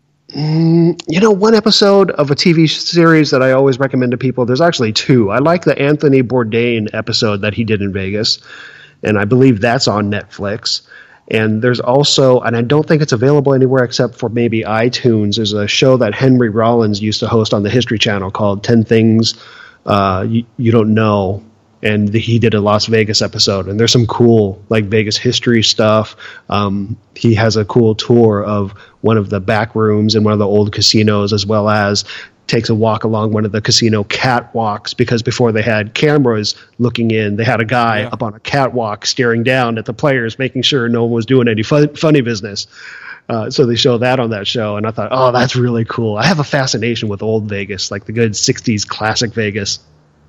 B: One episode of a TV series that I always recommend to people, there's actually two. I like the Anthony Bourdain episode that he did in Vegas, and I believe that's on Netflix. And there's also, and I don't think it's available anywhere except for maybe iTunes, there's a show that Henry Rollins used to host on the History Channel called 10 Things You Don't Know. And he did a Las Vegas episode, and there's some cool Vegas history stuff. He has a cool tour of one of the back rooms in one of the old casinos, as well as takes a walk along one of the casino catwalks, because before they had cameras looking in, they had a guy up on a catwalk staring down at the players, making sure no one was doing any funny business. So they show that on that show, and I thought, oh, that's really cool. I have a fascination with old Vegas, like the good 60s classic Vegas.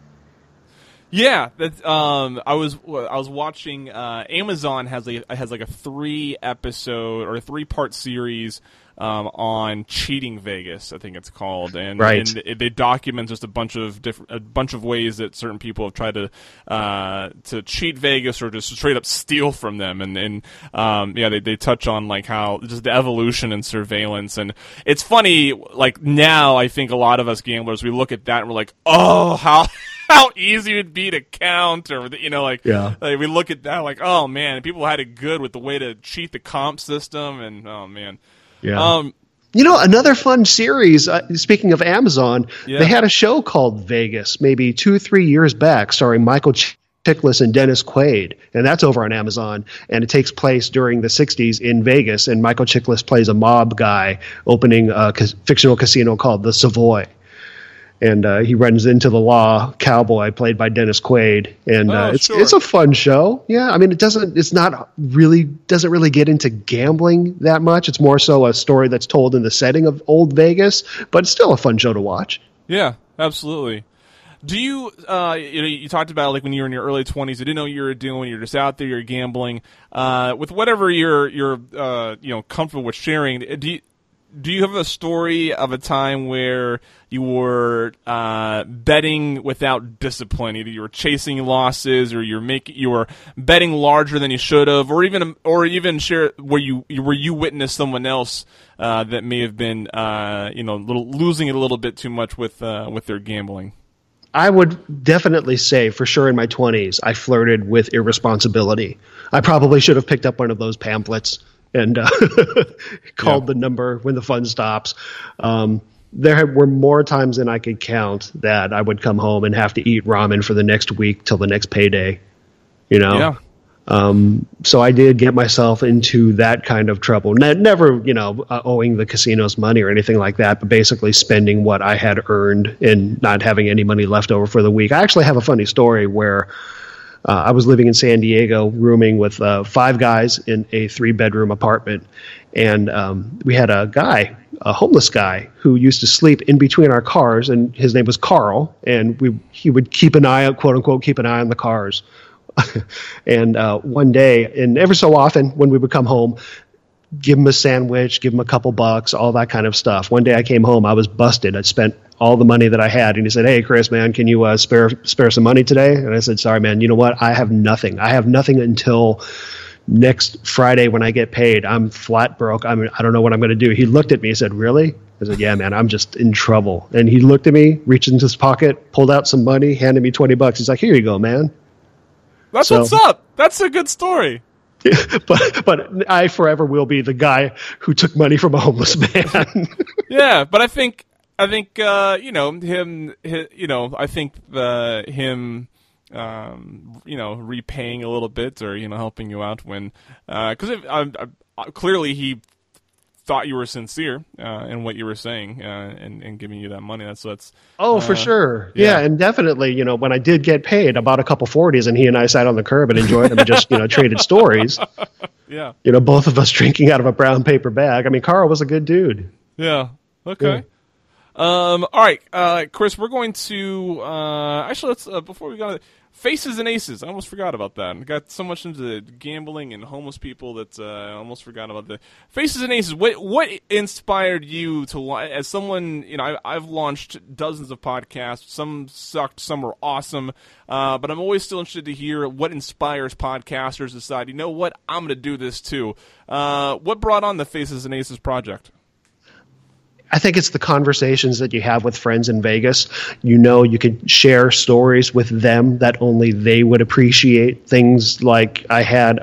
A: Yeah, that's. I was watching. Amazon has like a 3-episode or a 3-part series on cheating Vegas, I think it's called, and they document just a bunch of ways that certain people have tried to cheat Vegas or just straight up steal from them, and they touch on how just the evolution and surveillance, and it's funny. Now, I think a lot of us gamblers, we look at that and we're like, oh, how easy it would be to count, or we look at that oh man, people had it good with the way to cheat the comp system, and oh man.
B: Yeah. Another fun series, speaking of Amazon, they had a show called Vegas maybe 2-3 years back starring Michael Chiklis and Dennis Quaid, and that's over on Amazon, and it takes place during the 60s in Vegas, and Michael Chiklis plays a mob guy opening a fictional casino called the Savoy. And he runs into the law cowboy played by Dennis Quaid, and it's a fun show. Yeah, I mean it doesn't really get into gambling that much. It's more so a story that's told in the setting of old Vegas, but it's still a fun show to watch.
A: Yeah, absolutely. Do you you talked about when you were in your early 20s, you didn't know what you were doing, you're just out there, you're gambling. With whatever you're comfortable with sharing, do you have a story of a time where you were betting without discipline? Either you were chasing losses, or you were betting larger than you should have, or even share where you witnessed someone else that may have been losing it a little bit too much with their gambling.
B: I would definitely say, for sure, in my 20s, I flirted with irresponsibility. I probably should have picked up one of those pamphlets and called the number when the fun stops. There were more times than I could count that I would come home and have to eat ramen for the next week till the next payday. Yeah. So I did get myself into that kind of trouble. Never, owing the casinos money or anything like that, but basically spending what I had earned and not having any money left over for the week. I actually have a funny story where I was living in San Diego, rooming with 5 guys in a 3-bedroom apartment, and we had a homeless guy, who used to sleep in between our cars, and his name was Carl, and he would keep an eye out, quote unquote, keep an eye on the cars. And one day, and every so often, when we would come home, give him a sandwich, give him a couple bucks, all that kind of stuff. One day I came home, I was busted. I'd spent all the money that I had. And he said, "Hey, Chris, man, can you spare some money today?" And I said, "Sorry, man, you know what? I have nothing. I have nothing until next Friday when I get paid. I'm flat broke. I don't know what I'm going to do." He looked at me and said, "Really?" I said, "Yeah, man, I'm just in trouble." And he looked at me, reached into his pocket, pulled out some money, handed me $20. He's like, "Here you go, man."
A: What's up. That's a good story.
B: But I forever will be the guy who took money from a homeless man.
A: Yeah, but I think him repaying a little bit, or helping you out when, because clearly he thought you were sincere in what you were saying and giving you that money. That's
B: for sure.
A: yeah.
B: Yeah, and definitely, when I did get paid, I bought a couple 40s, and he and I sat on the curb and enjoyed them and just, traded stories.
A: Yeah.
B: Both of us drinking out of a brown paper bag. I mean, Carl was a good dude.
A: Yeah. Okay.
B: Yeah.
A: All right, Chris, we're going to actually let's before we go to Faces and Aces. I almost forgot about that. I got so much into gambling and homeless people that I almost forgot about the Faces and Aces. What inspired you to, as someone, I've launched dozens of podcasts. Some sucked, some were awesome, but I'm always still interested to hear what inspires podcasters to decide, you know what, I'm going to do this too. What brought on the Faces and Aces project?
B: I think it's the conversations that you have with friends in Vegas. You can share stories with them that only they would appreciate. Things like I had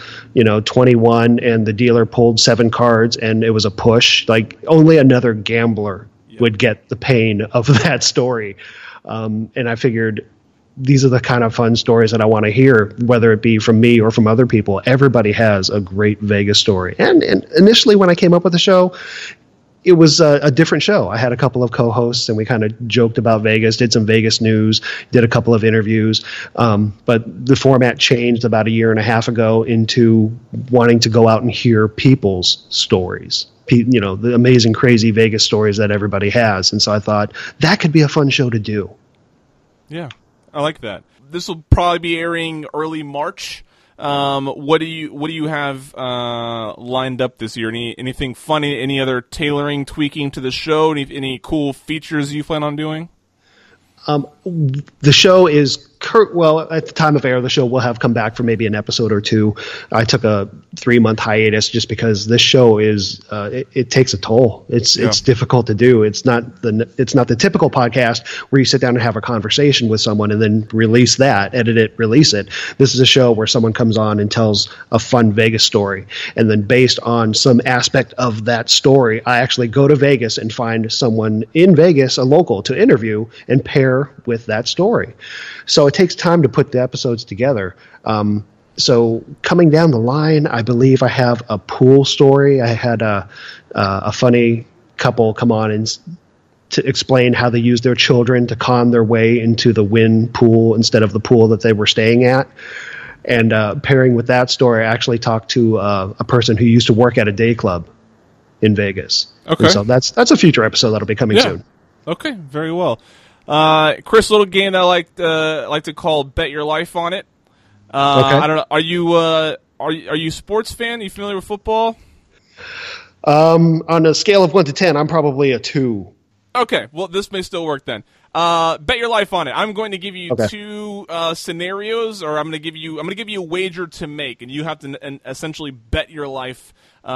B: 21 and the dealer pulled 7 cards and it was a push. Like only another gambler would get the pain of that story. And I figured these are the kind of fun stories that I want to hear, whether it be from me or from other people. Everybody has a great Vegas story. And initially when I came up with the show, it was a different show. I had a couple of co-hosts, and we kind of joked about Vegas, did some Vegas news, did a couple of interviews. But the format changed about a year and a half ago into wanting to go out and hear people's stories, the amazing, crazy Vegas stories that everybody has. And so I thought that could be a fun show to do.
A: Yeah, I like that. This will probably be airing early March. What do you have lined up this year? Anything funny? Any other tailoring, tweaking to the show? Any cool features you plan on doing?
B: The show is at the time of air, the show will have come back for maybe an episode or two. I took a 3-month hiatus just because this show is it takes a toll. It's difficult to do. It's not the typical podcast where you sit down and have a conversation with someone and then release that, edit it, release it. This is a show where someone comes on and tells a fun Vegas story, and then based on some aspect of that story, I actually go to Vegas and find someone in Vegas, a local, to interview and pair with that story. So it takes time to put the episodes together. So coming down the line, I believe I have a pool story. I had a funny couple come on and to explain how they use their children to con their way into the Wynn pool instead of the pool that they were staying at. And pairing with that story, I actually talked to a person who used to work at a day club in Vegas. Okay. And so that's a future episode that'll be coming soon.
A: Okay, very well. Chris, a little game that I like to call Bet Your Life on It. Okay. I don't know. Are you a sports fan? Are you familiar with football?
B: On a scale of 1 to 10, I'm probably a 2.
A: Okay, well, this may still work then. Bet your life on it. I'm going to give you 2 scenarios, or I'm going to give you a wager to make, and you have to essentially bet your life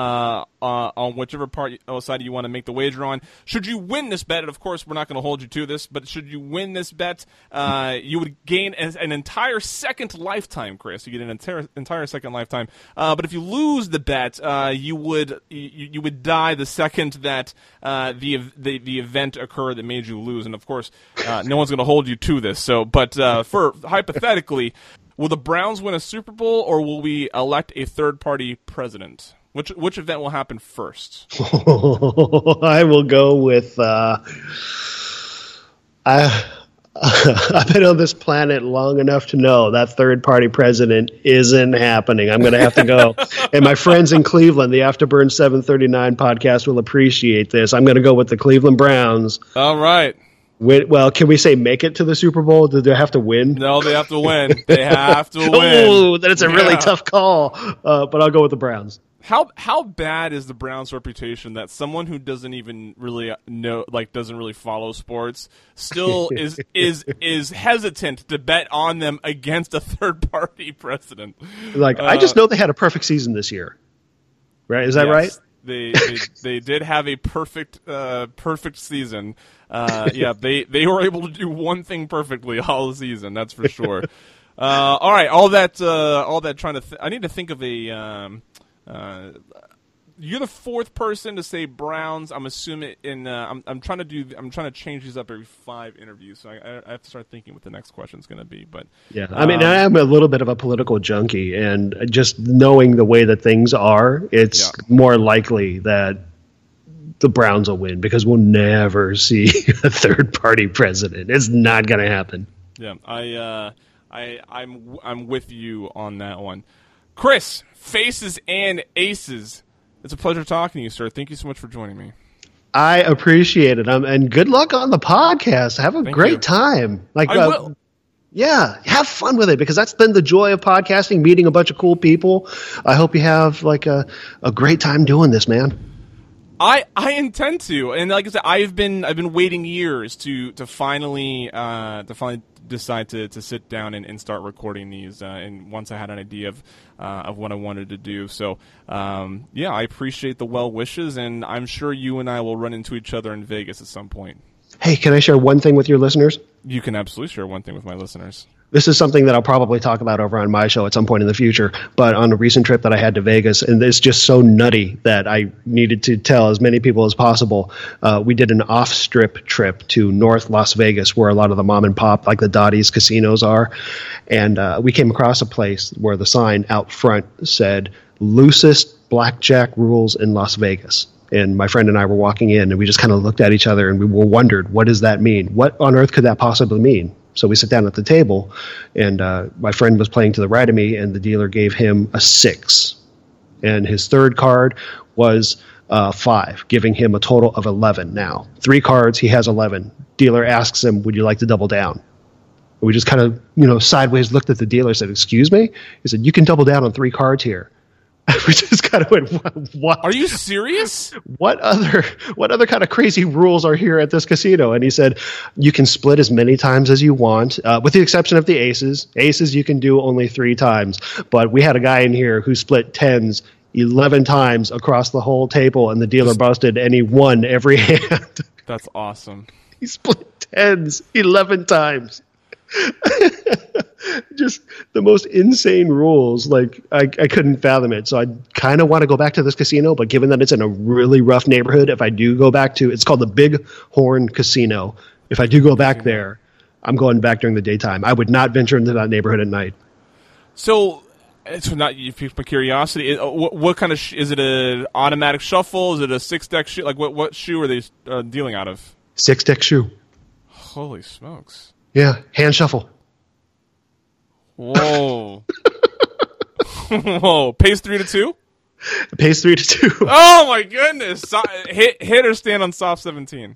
A: on whichever side you want to make the wager on. Should you win this bet, and of course we're not going to hold you to this, but should you win this bet, you would gain an entire second lifetime, Chris. You get an entire second lifetime. But if you lose the bet, you would die the second that the event occurred that made you lose. And of course, no one's going to hold you to this. So, but for hypothetically, will the Browns win a Super Bowl, or will we elect a third-party president? Which event will happen first?
B: I will go with I've been on this planet long enough to know that third-party president isn't happening. I'm going to have to go. And my friends in Cleveland, the Afterburn 739 podcast, will appreciate this. I'm going to go with the Cleveland Browns.
A: All right.
B: Well, can we say make it to the Super Bowl? Do they have to win?
A: No, they have to win. They have to win.
B: Oh, then it's a really tough call. But I'll go with the Browns.
A: How bad is the Browns' reputation that someone who doesn't even really doesn't really follow sports still is hesitant to bet on them against a third-party president?
B: I just know they had a perfect season this year. Right? Is that right?
A: They did have a perfect season. They were able to do one thing perfectly all season. That's for sure. All right, all that trying to. I need to think of a. You're the fourth person to say Browns. I'm assuming I'm trying to change these up every 5 interviews, so I have to start thinking what the next question is going to be. But
B: yeah, I mean, I am a little bit of a political junkie, and just knowing the way that things are, it's more likely that the Browns will win because we'll never see a third-party president. It's not going to happen.
A: Yeah, I'm with you on that one. Chris, Faces and Aces. It's a pleasure talking to you, sir. Thank you so much for joining me.
B: I appreciate it. And good luck on the podcast. Have a great time.
A: I will.
B: Yeah, have fun with it because that's been the joy of podcasting, meeting a bunch of cool people. I hope you have like a great time doing this, man.
A: I intend to, and like I said, I've been waiting years to finally decide to sit down and start recording these. And once I had an idea of what I wanted to do, so yeah, I appreciate the well wishes, and I'm sure you and I will run into each other in Vegas at some point.
B: Hey, can I share one thing with your listeners?
A: You can absolutely share one thing with my listeners.
B: This is something that I'll probably talk about over on my show at some point in the future, but on a recent trip that I had to Vegas, and it's just so nutty that I needed to tell as many people as possible. We did an off-strip trip to North Las Vegas where a lot of the mom and pop, like the Dottie's casinos are, and we came across a place where the sign out front said, "Loosest blackjack rules in Las Vegas." And my friend and I were walking in, and we just kind of looked at each other, and we wondered, what does that mean? What on earth could that possibly mean? So we sit down at the table, and my friend was playing to the right of me, and the dealer gave him a 6. And his third card was 5, giving him a total of 11 now. 3 cards, he has 11. Dealer asks him, would you like to double down? We just kind of, sideways looked at the dealer and said, excuse me? He said, you can double down on 3 cards here. We just kind of went, what?
A: Are you serious?
B: What other kind of crazy rules are here at this casino? And he said, you can split as many times as you want, with the exception of the aces. Aces you can do only 3 times. But we had a guy in here who split 10s 11 times across the whole table, and the dealer busted, and he won every hand.
A: That's awesome.
B: He split 10s 11 times. Just the most insane rules. Like I couldn't fathom it. So I kind of want to go back to this casino, but given that it's in a really rough neighborhood, if I do go back to, it's called the Big Horn Casino. If I do go back there, I'm going back during the daytime. I would not venture into that neighborhood at night.
A: So it's not for curiosity. What kind of is it? An automatic shuffle? Is it a 6-deck shoe? Like what shoe are they dealing out of?
B: 6-deck shoe.
A: Holy smokes!
B: Yeah, hand shuffle.
A: Whoa. Whoa. Pays 3-2?
B: Pays 3-2.
A: Oh my goodness. Hit or stand on soft 17?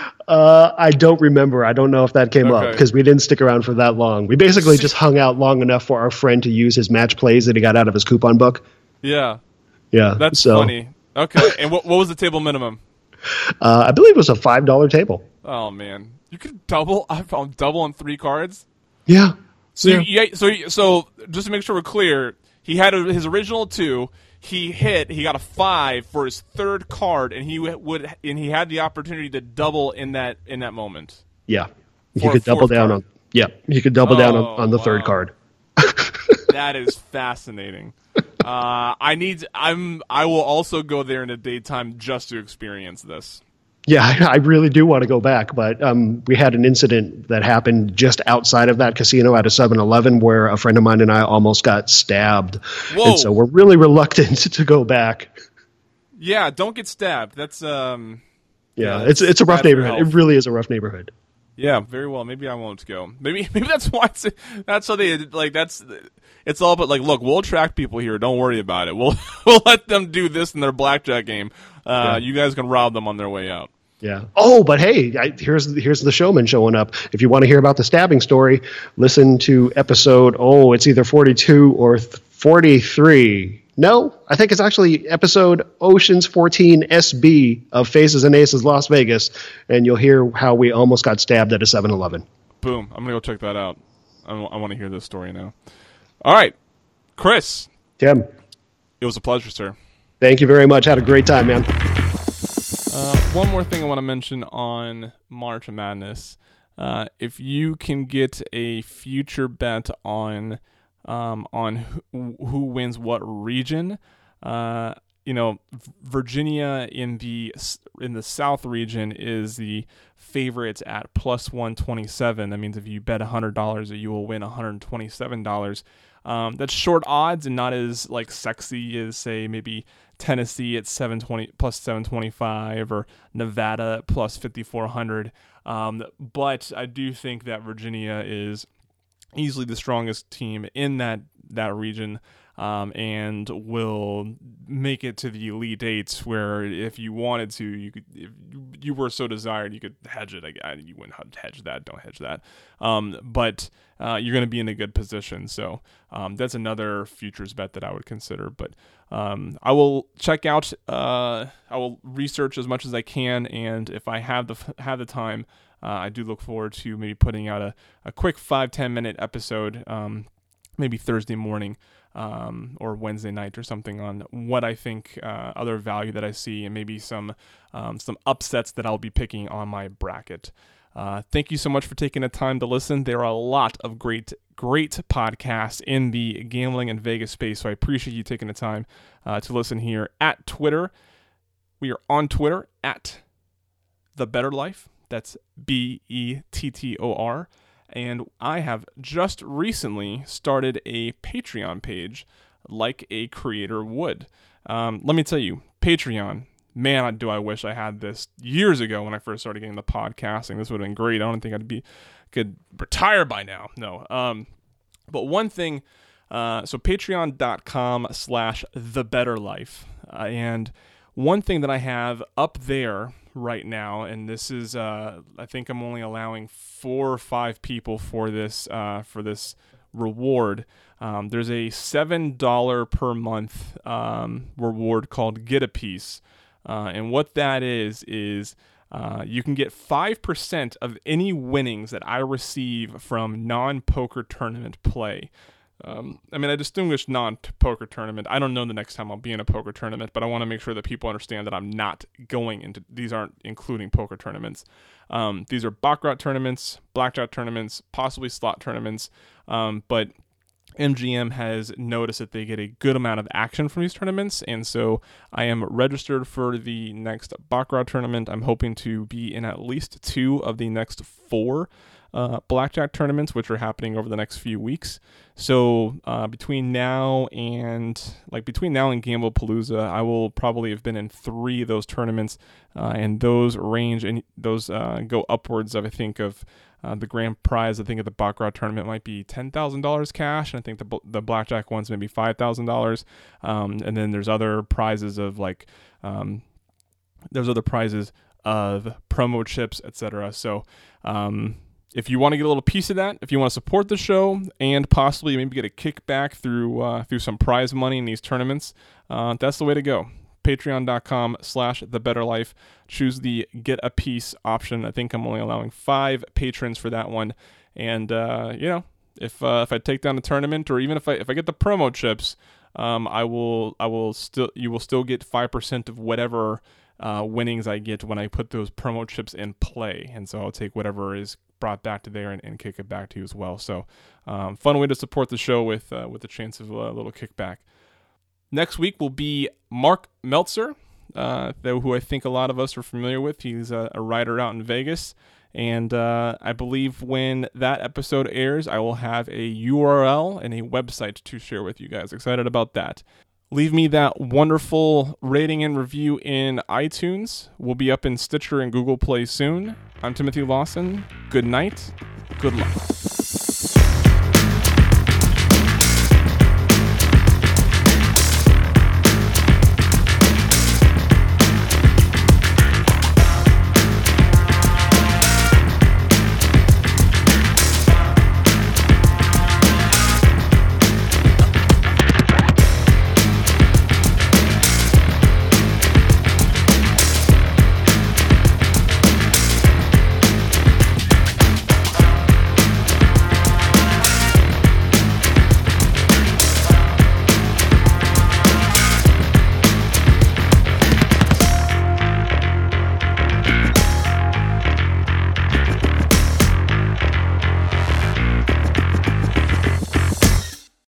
B: I don't remember. I don't know if that came up because we didn't stick around for that long. We basically just hung out long enough for our friend to use his match plays that he got out of his coupon book.
A: Yeah.
B: Yeah.
A: That's funny. Okay. And what was the table minimum?
B: I believe it was a $5 table.
A: Oh man. You could double on 3 cards?
B: Yeah.
A: So so just to make sure we're clear, he had his original 2. He got a 5 for his 3rd card, and he had the opportunity to double in that moment.
B: Yeah, he could double down on. Yeah, he could double down on the 3rd card.
A: That is fascinating. I will also go there in the daytime just to experience this.
B: Yeah, I really do want to go back, but we had an incident that happened just outside of that casino at a 7-Eleven where a friend of mine and I almost got stabbed. Whoa. And so we're really reluctant to go back.
A: Yeah, don't get stabbed. That's
B: yeah, it's a rough neighborhood. It really is a rough neighborhood.
A: Yeah, very well. Maybe I won't go. Maybe that's why that's how they like. It's all but like, look, we'll attract people here. Don't worry about it. We'll let them do this in their blackjack game. You guys can rob them on their way out.
B: Yeah. Oh, but hey, here's the showman showing up. If you want to hear about the stabbing story, listen to episode. It's either 42 or 43. No, I think it's actually episode Oceans 14 SB of Faces and Aces Las Vegas, and you'll hear how we almost got stabbed at a 7-Eleven.
A: Boom. I'm going to go check that out. I want to hear this story now. All right. Chris.
B: Tim.
A: It was a pleasure, sir.
B: Thank you very much. Had a great time, man.
A: One more thing I want to mention on March of Madness. If you can get a future bet on who wins what region, Virginia in the South region is the favorite at plus 127. That means if you bet $100 that you will win $127. That's short odds and not as like sexy as, say, maybe Tennessee at 720 plus 725 or Nevada at plus 5,400. But I do think that Virginia is easily the strongest team in that region, and will make it to the Elite Eight, where if you wanted to, you could, if you were so desired, you could hedge it. You wouldn't hedge that. Don't hedge that. But you're going to be in a good position. So that's another futures bet that I would consider. But I will check out. I will research as much as I can, and if I have the time, I do look forward to maybe putting out a quick 5-10 minute episode, maybe Thursday morning or Wednesday night or something, on what I think, other value that I see, and maybe some upsets that I'll be picking on my bracket. Thank you so much for taking the time to listen. There are a lot of great podcasts in the gambling and Vegas space, so I appreciate you taking the time to listen here at Twitter. We are on Twitter at The Better Life. That's BETTOR. And I have just recently started a Patreon page like a creator would. Let me tell you, Patreon, man, do I wish I had this years ago when I first started getting the podcasting. This would have been great. I don't think could retire by now. No. But one thing, so patreon.com/thebetterlife. And one thing that I have up there right now, and this is, I think I'm only allowing 4 or 5 people for this reward. There's a $7 per month reward called Get a Piece, and what that is you can get 5% of any winnings that I receive from non-poker tournament play. I distinguish non-poker tournament. I don't know the next time I'll be in a poker tournament, but I want to make sure that people understand that I'm not going into, these aren't including poker tournaments. These are baccarat tournaments, blackjack tournaments, possibly slot tournaments, but MGM has noticed that they get a good amount of action from these tournaments, and so I am registered for the next baccarat tournament. I'm hoping to be in at least 2 of the next 4 blackjack tournaments, which are happening over the next few weeks. So between now and Gamblepalooza, I will probably have been in 3 of those tournaments, and those range, and those go upwards of, I think, of the grand prize. I think of the baccarat tournament might be $10,000 cash, and I think the blackjack one's maybe $5,000. And then there's other prizes of there's other prizes of promo chips, etc. So if you want to get a little piece of that, if you want to support the show and possibly maybe get a kickback through some prize money in these tournaments, that's the way to go. Patreon.com/thebetterlife. Choose the Get a Piece option. I think I'm only allowing 5 patrons for that one. And if I take down the tournament, or even if I get the promo chips, you will still get 5% of whatever winnings I get when I put those promo chips in play. And so I'll take whatever is brought back to there and kick it back to you as well. So fun way to support the show with a chance of a little kickback. Next week will be Mark Meltzer, who I think a lot of us are familiar with. He's a writer out in Vegas. And I believe when that episode airs, I will have a URL and a website to share with you guys. Excited about that. Leave me that wonderful rating and review in iTunes. We'll be up in Stitcher and Google Play soon. I'm Timothy Lawson. Good night. Good luck.